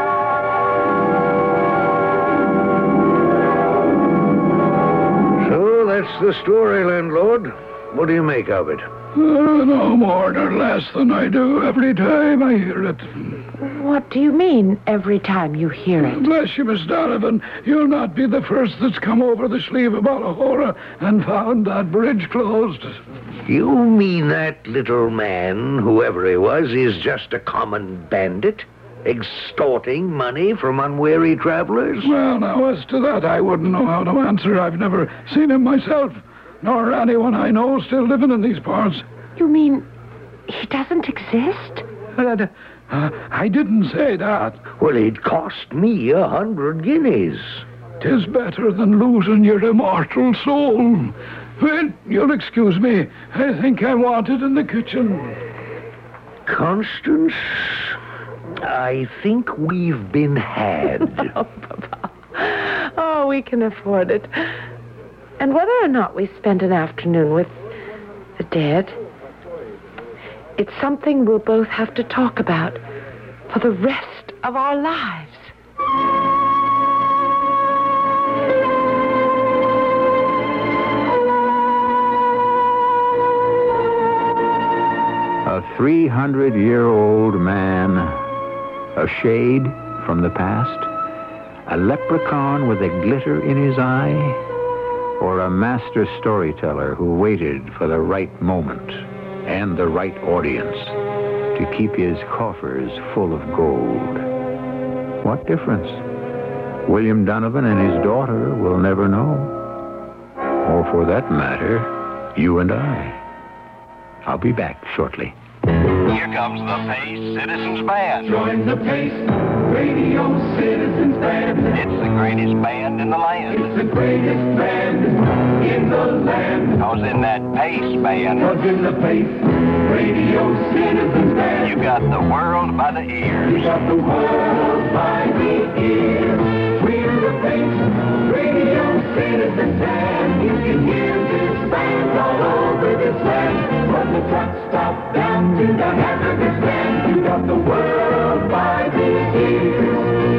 So that's the story, landlord. What do you make of it? No more nor less than I do every time I hear it. What do you mean, every time you hear it? Bless you, Miss Donovan, you'll not be the first that's come over the sleeve of Ballahora and found that bridge closed. You mean that little man, whoever he was, is just a common bandit? Extorting money from unwary travelers? Well, now, as to that, I wouldn't know how to answer. I've never seen him myself, nor anyone I know still living in these parts. You mean he doesn't exist? I didn't say that. Well, it cost me 100 guineas. 'Tis better than losing your immortal soul. Well, you'll excuse me. I think I want it in the kitchen. Constance, I think we've been had. Oh, Papa. Oh, we can afford it. And whether or not we spend an afternoon with the dead, it's something we'll both have to talk about for the rest of our lives. 300-year-old man, a shade from the past, a leprechaun with a glitter in his eye, or a master storyteller who waited for the right moment and the right audience to keep his coffers full of gold. What difference? William Donovan and his daughter will never know. Or for that matter, you and I. I'll be back shortly. Here comes the Pace Citizens Band. Join the Pace Radio Citizens Band. It's the greatest band in the land. It's the greatest band in the land. I was in that Pace band. Was in the Pace Radio Citizens Band. You got the world by the ears. You got the world by the ears. We're the Pace Radio Citizens Band. You can hear this band all over this land. From the truck stop down to the hamburger stand, you got the world by the ears.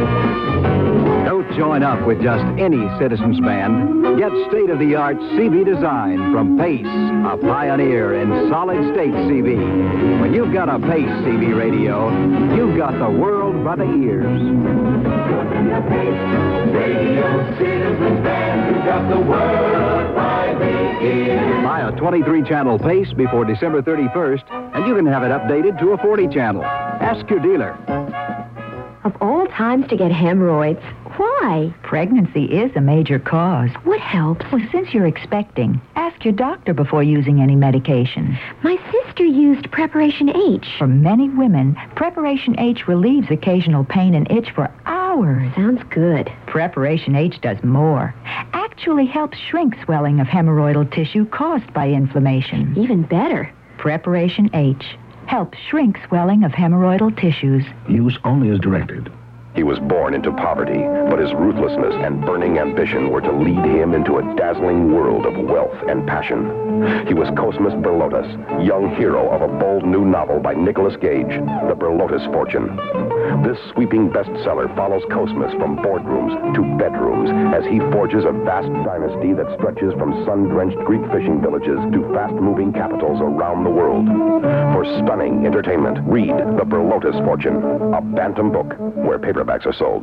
Don't join up with just any Citizens Band. Get state-of-the-art CV design from Pace, a pioneer in solid-state CV. When you've got a Pace CV radio, you've got the world by the ears. The Pace Radio Citizens Band, you got the world by the ears. Buy a 23-channel Pace before December 31st, and you can have it updated to a 40-channel. Ask your dealer. Of all times to get hemorrhoids, why? Pregnancy is a major cause. What helps? Well, since you're expecting, ask your doctor before using any medication. My sister used Preparation H. For many women, Preparation H relieves occasional pain and itch for hours. Sounds good. Preparation H does more. Actually helps shrink swelling of hemorrhoidal tissue caused by inflammation. Even better. Preparation H helps shrink swelling of hemorrhoidal tissues. Use only as directed. He was born into poverty, but his ruthlessness and burning ambition were to lead him into a dazzling world of wealth and passion. He was Cosmas Berlotas, young hero of a bold new novel by Nicholas Gage, The Berlotas Fortune. This sweeping bestseller follows Cosmas from boardrooms to bedrooms as he forges a vast dynasty that stretches from sun-drenched Greek fishing villages to fast-moving capitals around the world. For stunning entertainment, read The Berlotas Fortune, a Bantam book where paperbacks are sold.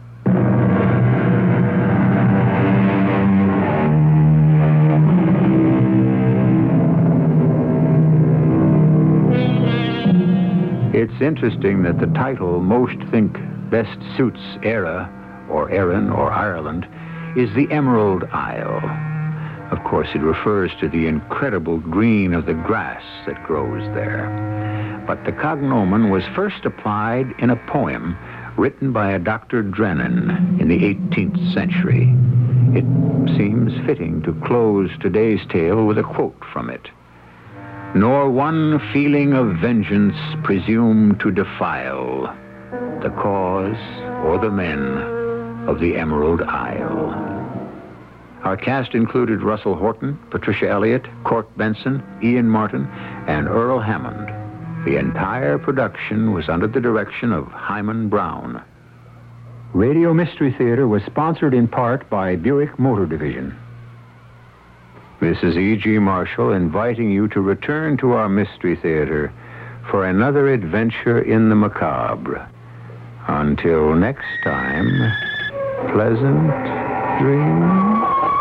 It's interesting that the title most think best suits Eire, or Erin, or Ireland, is the Emerald Isle. Of course, it refers to the incredible green of the grass that grows there. But the cognomen was first applied in a poem written by a Dr. Drennan in the 18th century. It seems fitting to close today's tale with a quote from it. Nor one feeling of vengeance presume to defile the cause or the men of the Emerald Isle. Our cast included Russell Horton, Patricia Elliott, Court Benson, Ian Martin, and Earl Hammond. The entire production was under the direction of Hyman Brown. Radio Mystery Theater was sponsored in part by Buick Motor Division. This is E.G. Marshall inviting you to return to our Mystery Theater for another adventure in the macabre. Until next time, pleasant dreams.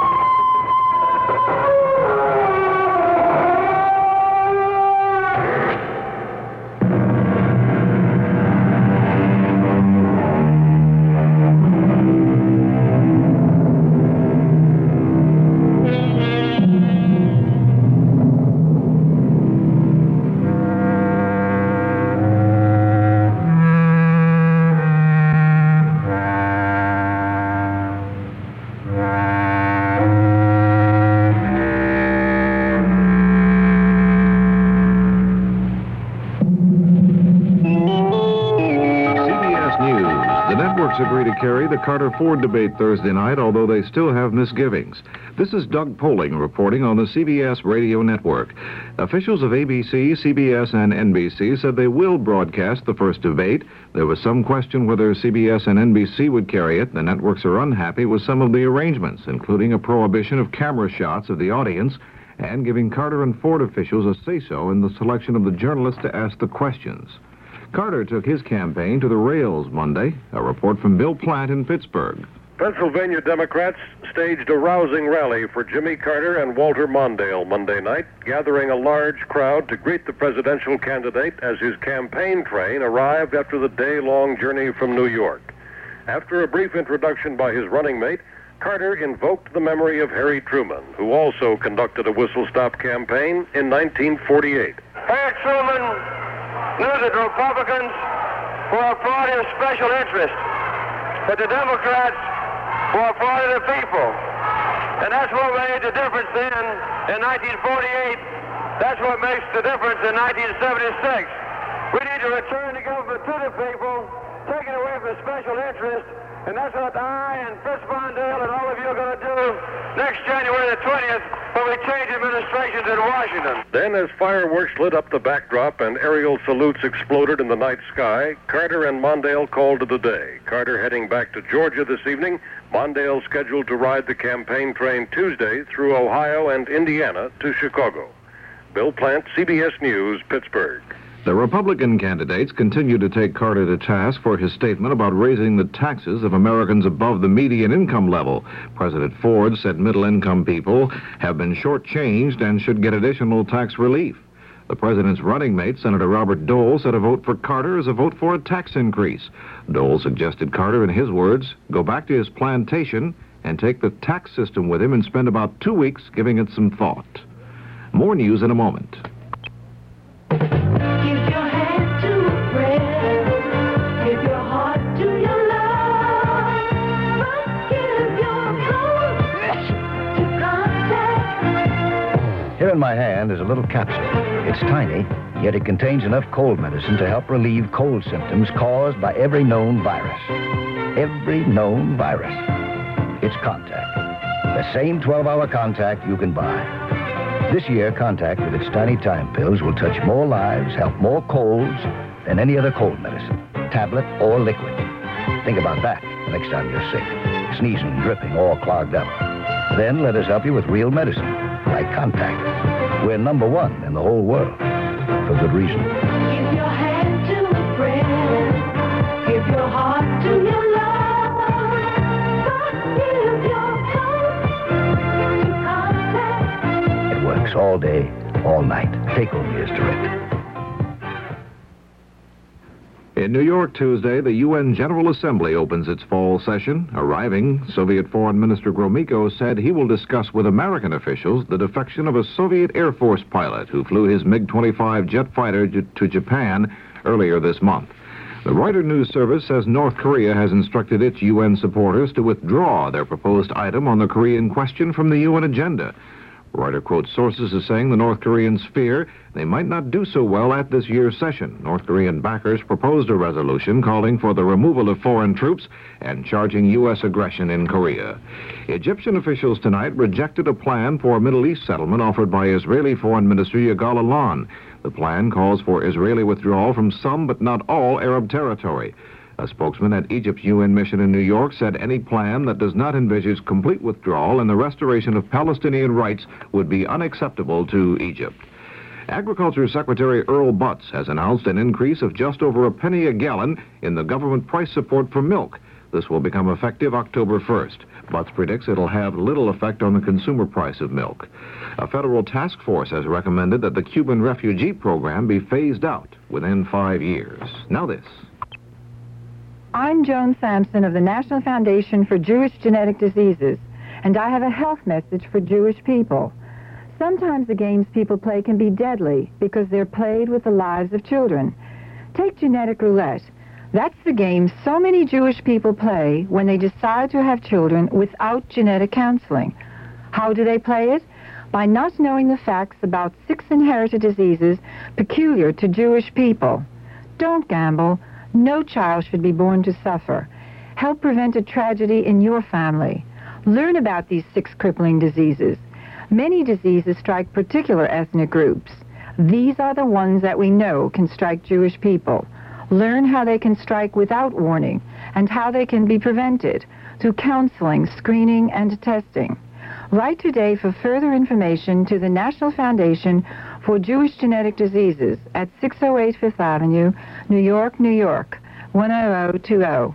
Agree to carry the Carter-Ford debate Thursday night, although they still have misgivings. This is Doug Poling reporting on the CBS radio network. Officials of ABC, CBS, and NBC said they will broadcast the first debate. There was some question whether CBS and NBC would carry it. The networks are unhappy with some of the arrangements, including a prohibition of camera shots of the audience and giving Carter and Ford officials a say-so in the selection of the journalists to ask the questions. Carter took his campaign to the rails Monday. A report from Bill Plant in Pittsburgh. Pennsylvania Democrats staged a rousing rally for Jimmy Carter and Walter Mondale Monday night, gathering a large crowd to greet the presidential candidate as his campaign train arrived after the day-long journey from New York. After a brief introduction by his running mate, Carter invoked the memory of Harry Truman, who also conducted a whistle-stop campaign in 1948. Harry Truman knew that Republicans were a party of special interest, but the Democrats were a party of the people. And that's what made the difference then in 1948. That's what makes the difference in 1976. We need to return the government to the people, take it away from special interest, and that's what I and Fitz Mondale and all of you are going to do next January the 20th when we change administrations in Washington. Then, as fireworks lit up the backdrop and aerial salutes exploded in the night sky, Carter and Mondale called it a day. Carter heading back to Georgia this evening, Mondale scheduled to ride the campaign train Tuesday through Ohio and Indiana to Chicago. Bill Plant, CBS News, Pittsburgh. The Republican candidates continue to take Carter to task for his statement about raising the taxes of Americans above the median income level. President Ford said middle-income people have been shortchanged and should get additional tax relief. The president's running mate, Senator Robert Dole, said a vote for Carter is a vote for a tax increase. Dole suggested Carter, in his words, go back to his plantation and take the tax system with him and spend about 2 weeks giving it some thought. More news in a moment. Here in my hand is a little capsule. It's tiny, yet it contains enough cold medicine to help relieve cold symptoms caused by every known virus. Every known virus. It's Contact. The same 12-hour Contact you can buy. This year, Contact with its tiny time pills will touch more lives, help more colds than any other cold medicine, tablet or liquid. Think about that the next time you're sick, sneezing, dripping, or clogged up. Then let us help you with real medicine, like Contact. We're #1 in the whole world, for good reason. Give your hand to a friend. Give your heart to your love. But give your clothes to Contact. It works all day, all night. Take over as directed. In New York Tuesday, the UN General Assembly opens its fall session. Arriving, Soviet Foreign Minister Gromyko said he will discuss with American officials the defection of a Soviet Air Force pilot who flew his MiG-25 jet fighter to Japan earlier this month. The Reuters news service says North Korea has instructed its UN supporters to withdraw their proposed item on the Korean question from the UN agenda. Reuters quotes sources as saying the North Koreans fear they might not do so well at this year's session. North Korean backers proposed a resolution calling for the removal of foreign troops and charging U.S. aggression in Korea. Egyptian officials tonight rejected a plan for a Middle East settlement offered by Israeli Foreign Minister Yigal Allon. The plan calls for Israeli withdrawal from some but not all Arab territory. A spokesman at Egypt's UN mission in New York said any plan that does not envisage complete withdrawal and the restoration of Palestinian rights would be unacceptable to Egypt. Agriculture Secretary Earl Butz has announced an increase of just over a penny a gallon in the government price support for milk. This will become effective October 1st. Butz predicts it'll have little effect on the consumer price of milk. A federal task force has recommended that the Cuban refugee program be phased out within 5 years. Now this. I'm Joan Sampson of the National Foundation for Jewish Genetic Diseases, and I have a health message for Jewish people. Sometimes the games people play can be deadly because they're played with the lives of children. Take genetic roulette. That's the game so many Jewish people play when they decide to have children without genetic counseling. How do they play it? By not knowing the facts about 6 inherited diseases peculiar to Jewish people. Don't gamble. No child should be born to suffer. Help prevent a tragedy in your family. Learn about these 6 crippling diseases. Many diseases strike particular ethnic groups. These are the ones that we know can strike Jewish people. Learn how they can strike without warning and how they can be prevented through counseling, screening, and testing. Write today for further information to the National Foundation for Jewish Genetic Diseases at 608 Fifth Avenue, New York, New York, 10020.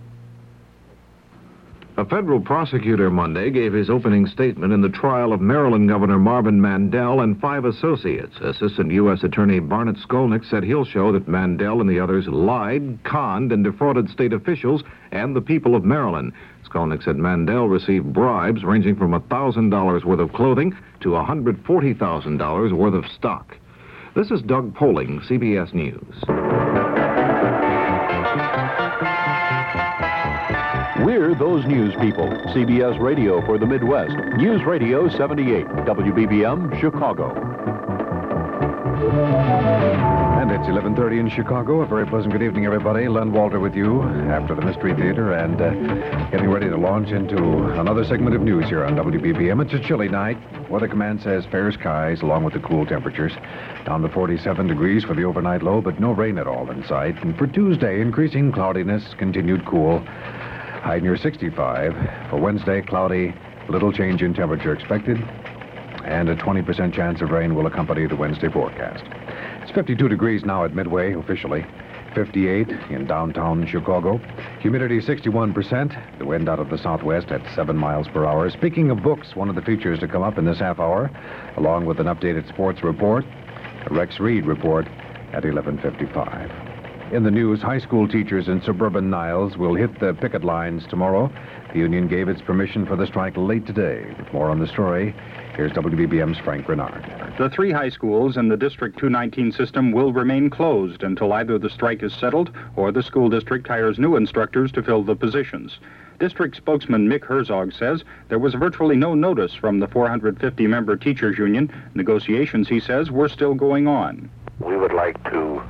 A federal prosecutor Monday gave his opening statement in the trial of Maryland Governor Marvin Mandel and 5 associates. Assistant U.S. Attorney Barnett Skolnick said he'll show that Mandel and the others lied, conned, and defrauded state officials and the people of Maryland. Skolnick said Mandel received bribes ranging from $1,000 worth of clothing to $140,000 worth of stock. This is Doug Poling, CBS News. We're those news people. CBS Radio for the Midwest. News Radio 78, WBBM, Chicago. And it's 11:30 in Chicago. A very pleasant good evening, everybody. Len Walter with you after the Mystery Theater and getting ready to launch into another segment of news here on WBBM. It's a chilly night. Weather Command says fair skies along with the cool temperatures. Down to 47 degrees for the overnight low, but no rain at all in sight. And for Tuesday, increasing cloudiness, continued cool. High near 65. For Wednesday, cloudy, little change in temperature expected, and a 20% chance of rain will accompany the Wednesday forecast. It's 52 degrees now at Midway, officially. 58 in downtown Chicago. Humidity 61%. The wind out of the southwest at 7 miles per hour. Speaking of books, one of the features to come up in this half hour, along with an updated sports report, a Rex Reed report at 11:55. In the news, high school teachers in suburban Niles will hit the picket lines tomorrow. The union gave its permission for the strike late today. With more on the story, here's WBBM's Frank Renard. The 3 high schools in the District 219 system will remain closed until either the strike is settled or the school district hires new instructors to fill the positions. District spokesman Mick Herzog says there was virtually no notice from the 450-member teachers union. Negotiations, he says, were still going on. We would like to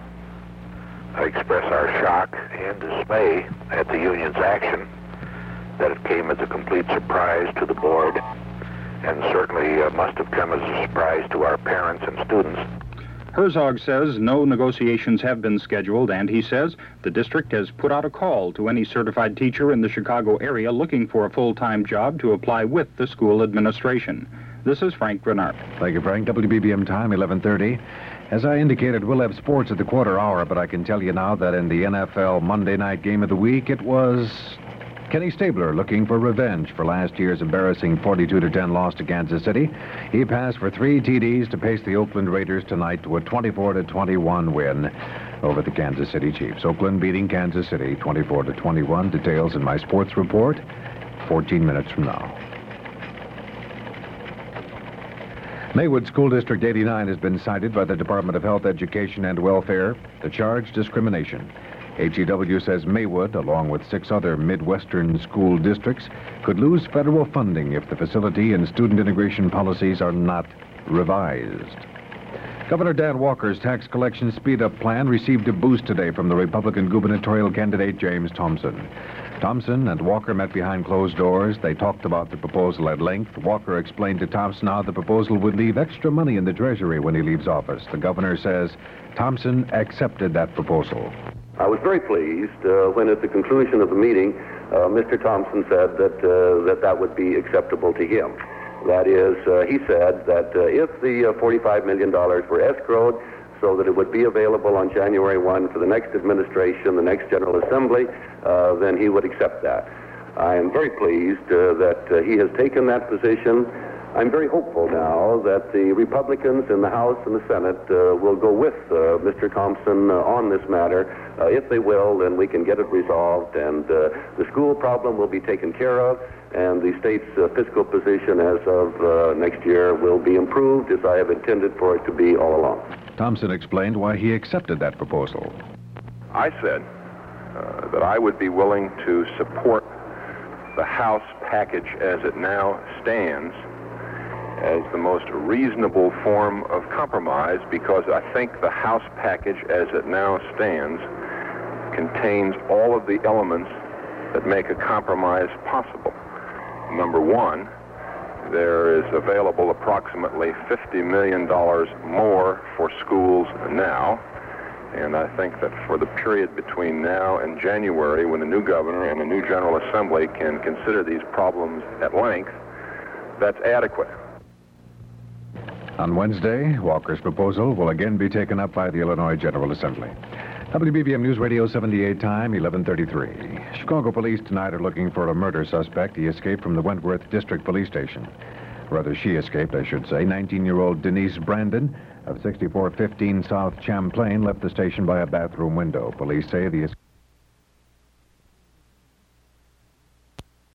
express our shock and dismay at the union's action, that it came as a complete surprise to the board, and certainly must have come as a surprise to our parents and students. Herzog says no negotiations have been scheduled, and he says the district has put out a call to any certified teacher in the Chicago area looking for a full-time job to apply with the school administration. This is Frank Renard. Thank you, Frank. WBBM time, 11:30. As I indicated, we'll have sports at the quarter hour, but I can tell you now that in the NFL Monday night game of the week, it was Kenny Stabler looking for revenge for last year's embarrassing 42-10 loss to Kansas City. He passed for 3 TDs to pace the Oakland Raiders tonight to a 24-21 win over the Kansas City Chiefs. Oakland beating Kansas City 24-21. Details in my sports report 14 minutes from now. Maywood School District 89 has been cited by the Department of Health, Education, and Welfare to charge discrimination. HEW says Maywood, along with 6 other Midwestern school districts, could lose federal funding if the facility and student integration policies are not revised. Governor Dan Walker's tax collection speed-up plan received a boost today from the Republican gubernatorial candidate James Thompson. Thompson and Walker met behind closed doors. They talked about the proposal at length. Walker explained to Thompson how the proposal would leave extra money in the Treasury when he leaves office. The governor says Thompson accepted that proposal. I was very pleased when at the conclusion of the meeting, Mr. Thompson said that would be acceptable to him. That is, he said that if the $45 million were escrowed, so that it would be available on January 1 for the next administration, the next General Assembly, then he would accept that. I am very pleased that he has taken that position. I'm very hopeful now that the Republicans in the House and the Senate will go with Mr. Thompson on this matter. If they will, then we can get it resolved, and the school problem will be taken care of, and the state's fiscal position as of next year will be improved as I have intended for it to be all along. Thompson explained why he accepted that proposal. I said that I would be willing to support the House package as it now stands as the most reasonable form of compromise, because I think the House package as it now stands contains all of the elements that make a compromise possible. Number one, there is available approximately $50 million more for schools now, and I think that for the period between now and January, when a new governor and a new General Assembly can consider these problems at length, that's adequate. On Wednesday, Walker's proposal will again be taken up by the Illinois General Assembly. WBBM News Radio 78 time, 11:33. Chicago police tonight are looking for a murder suspect. He escaped from the Wentworth District Police Station. Rather, she escaped, I should say. 19-year-old Denise Brandon of 6415 South Champlain left the station by a bathroom window. Police say the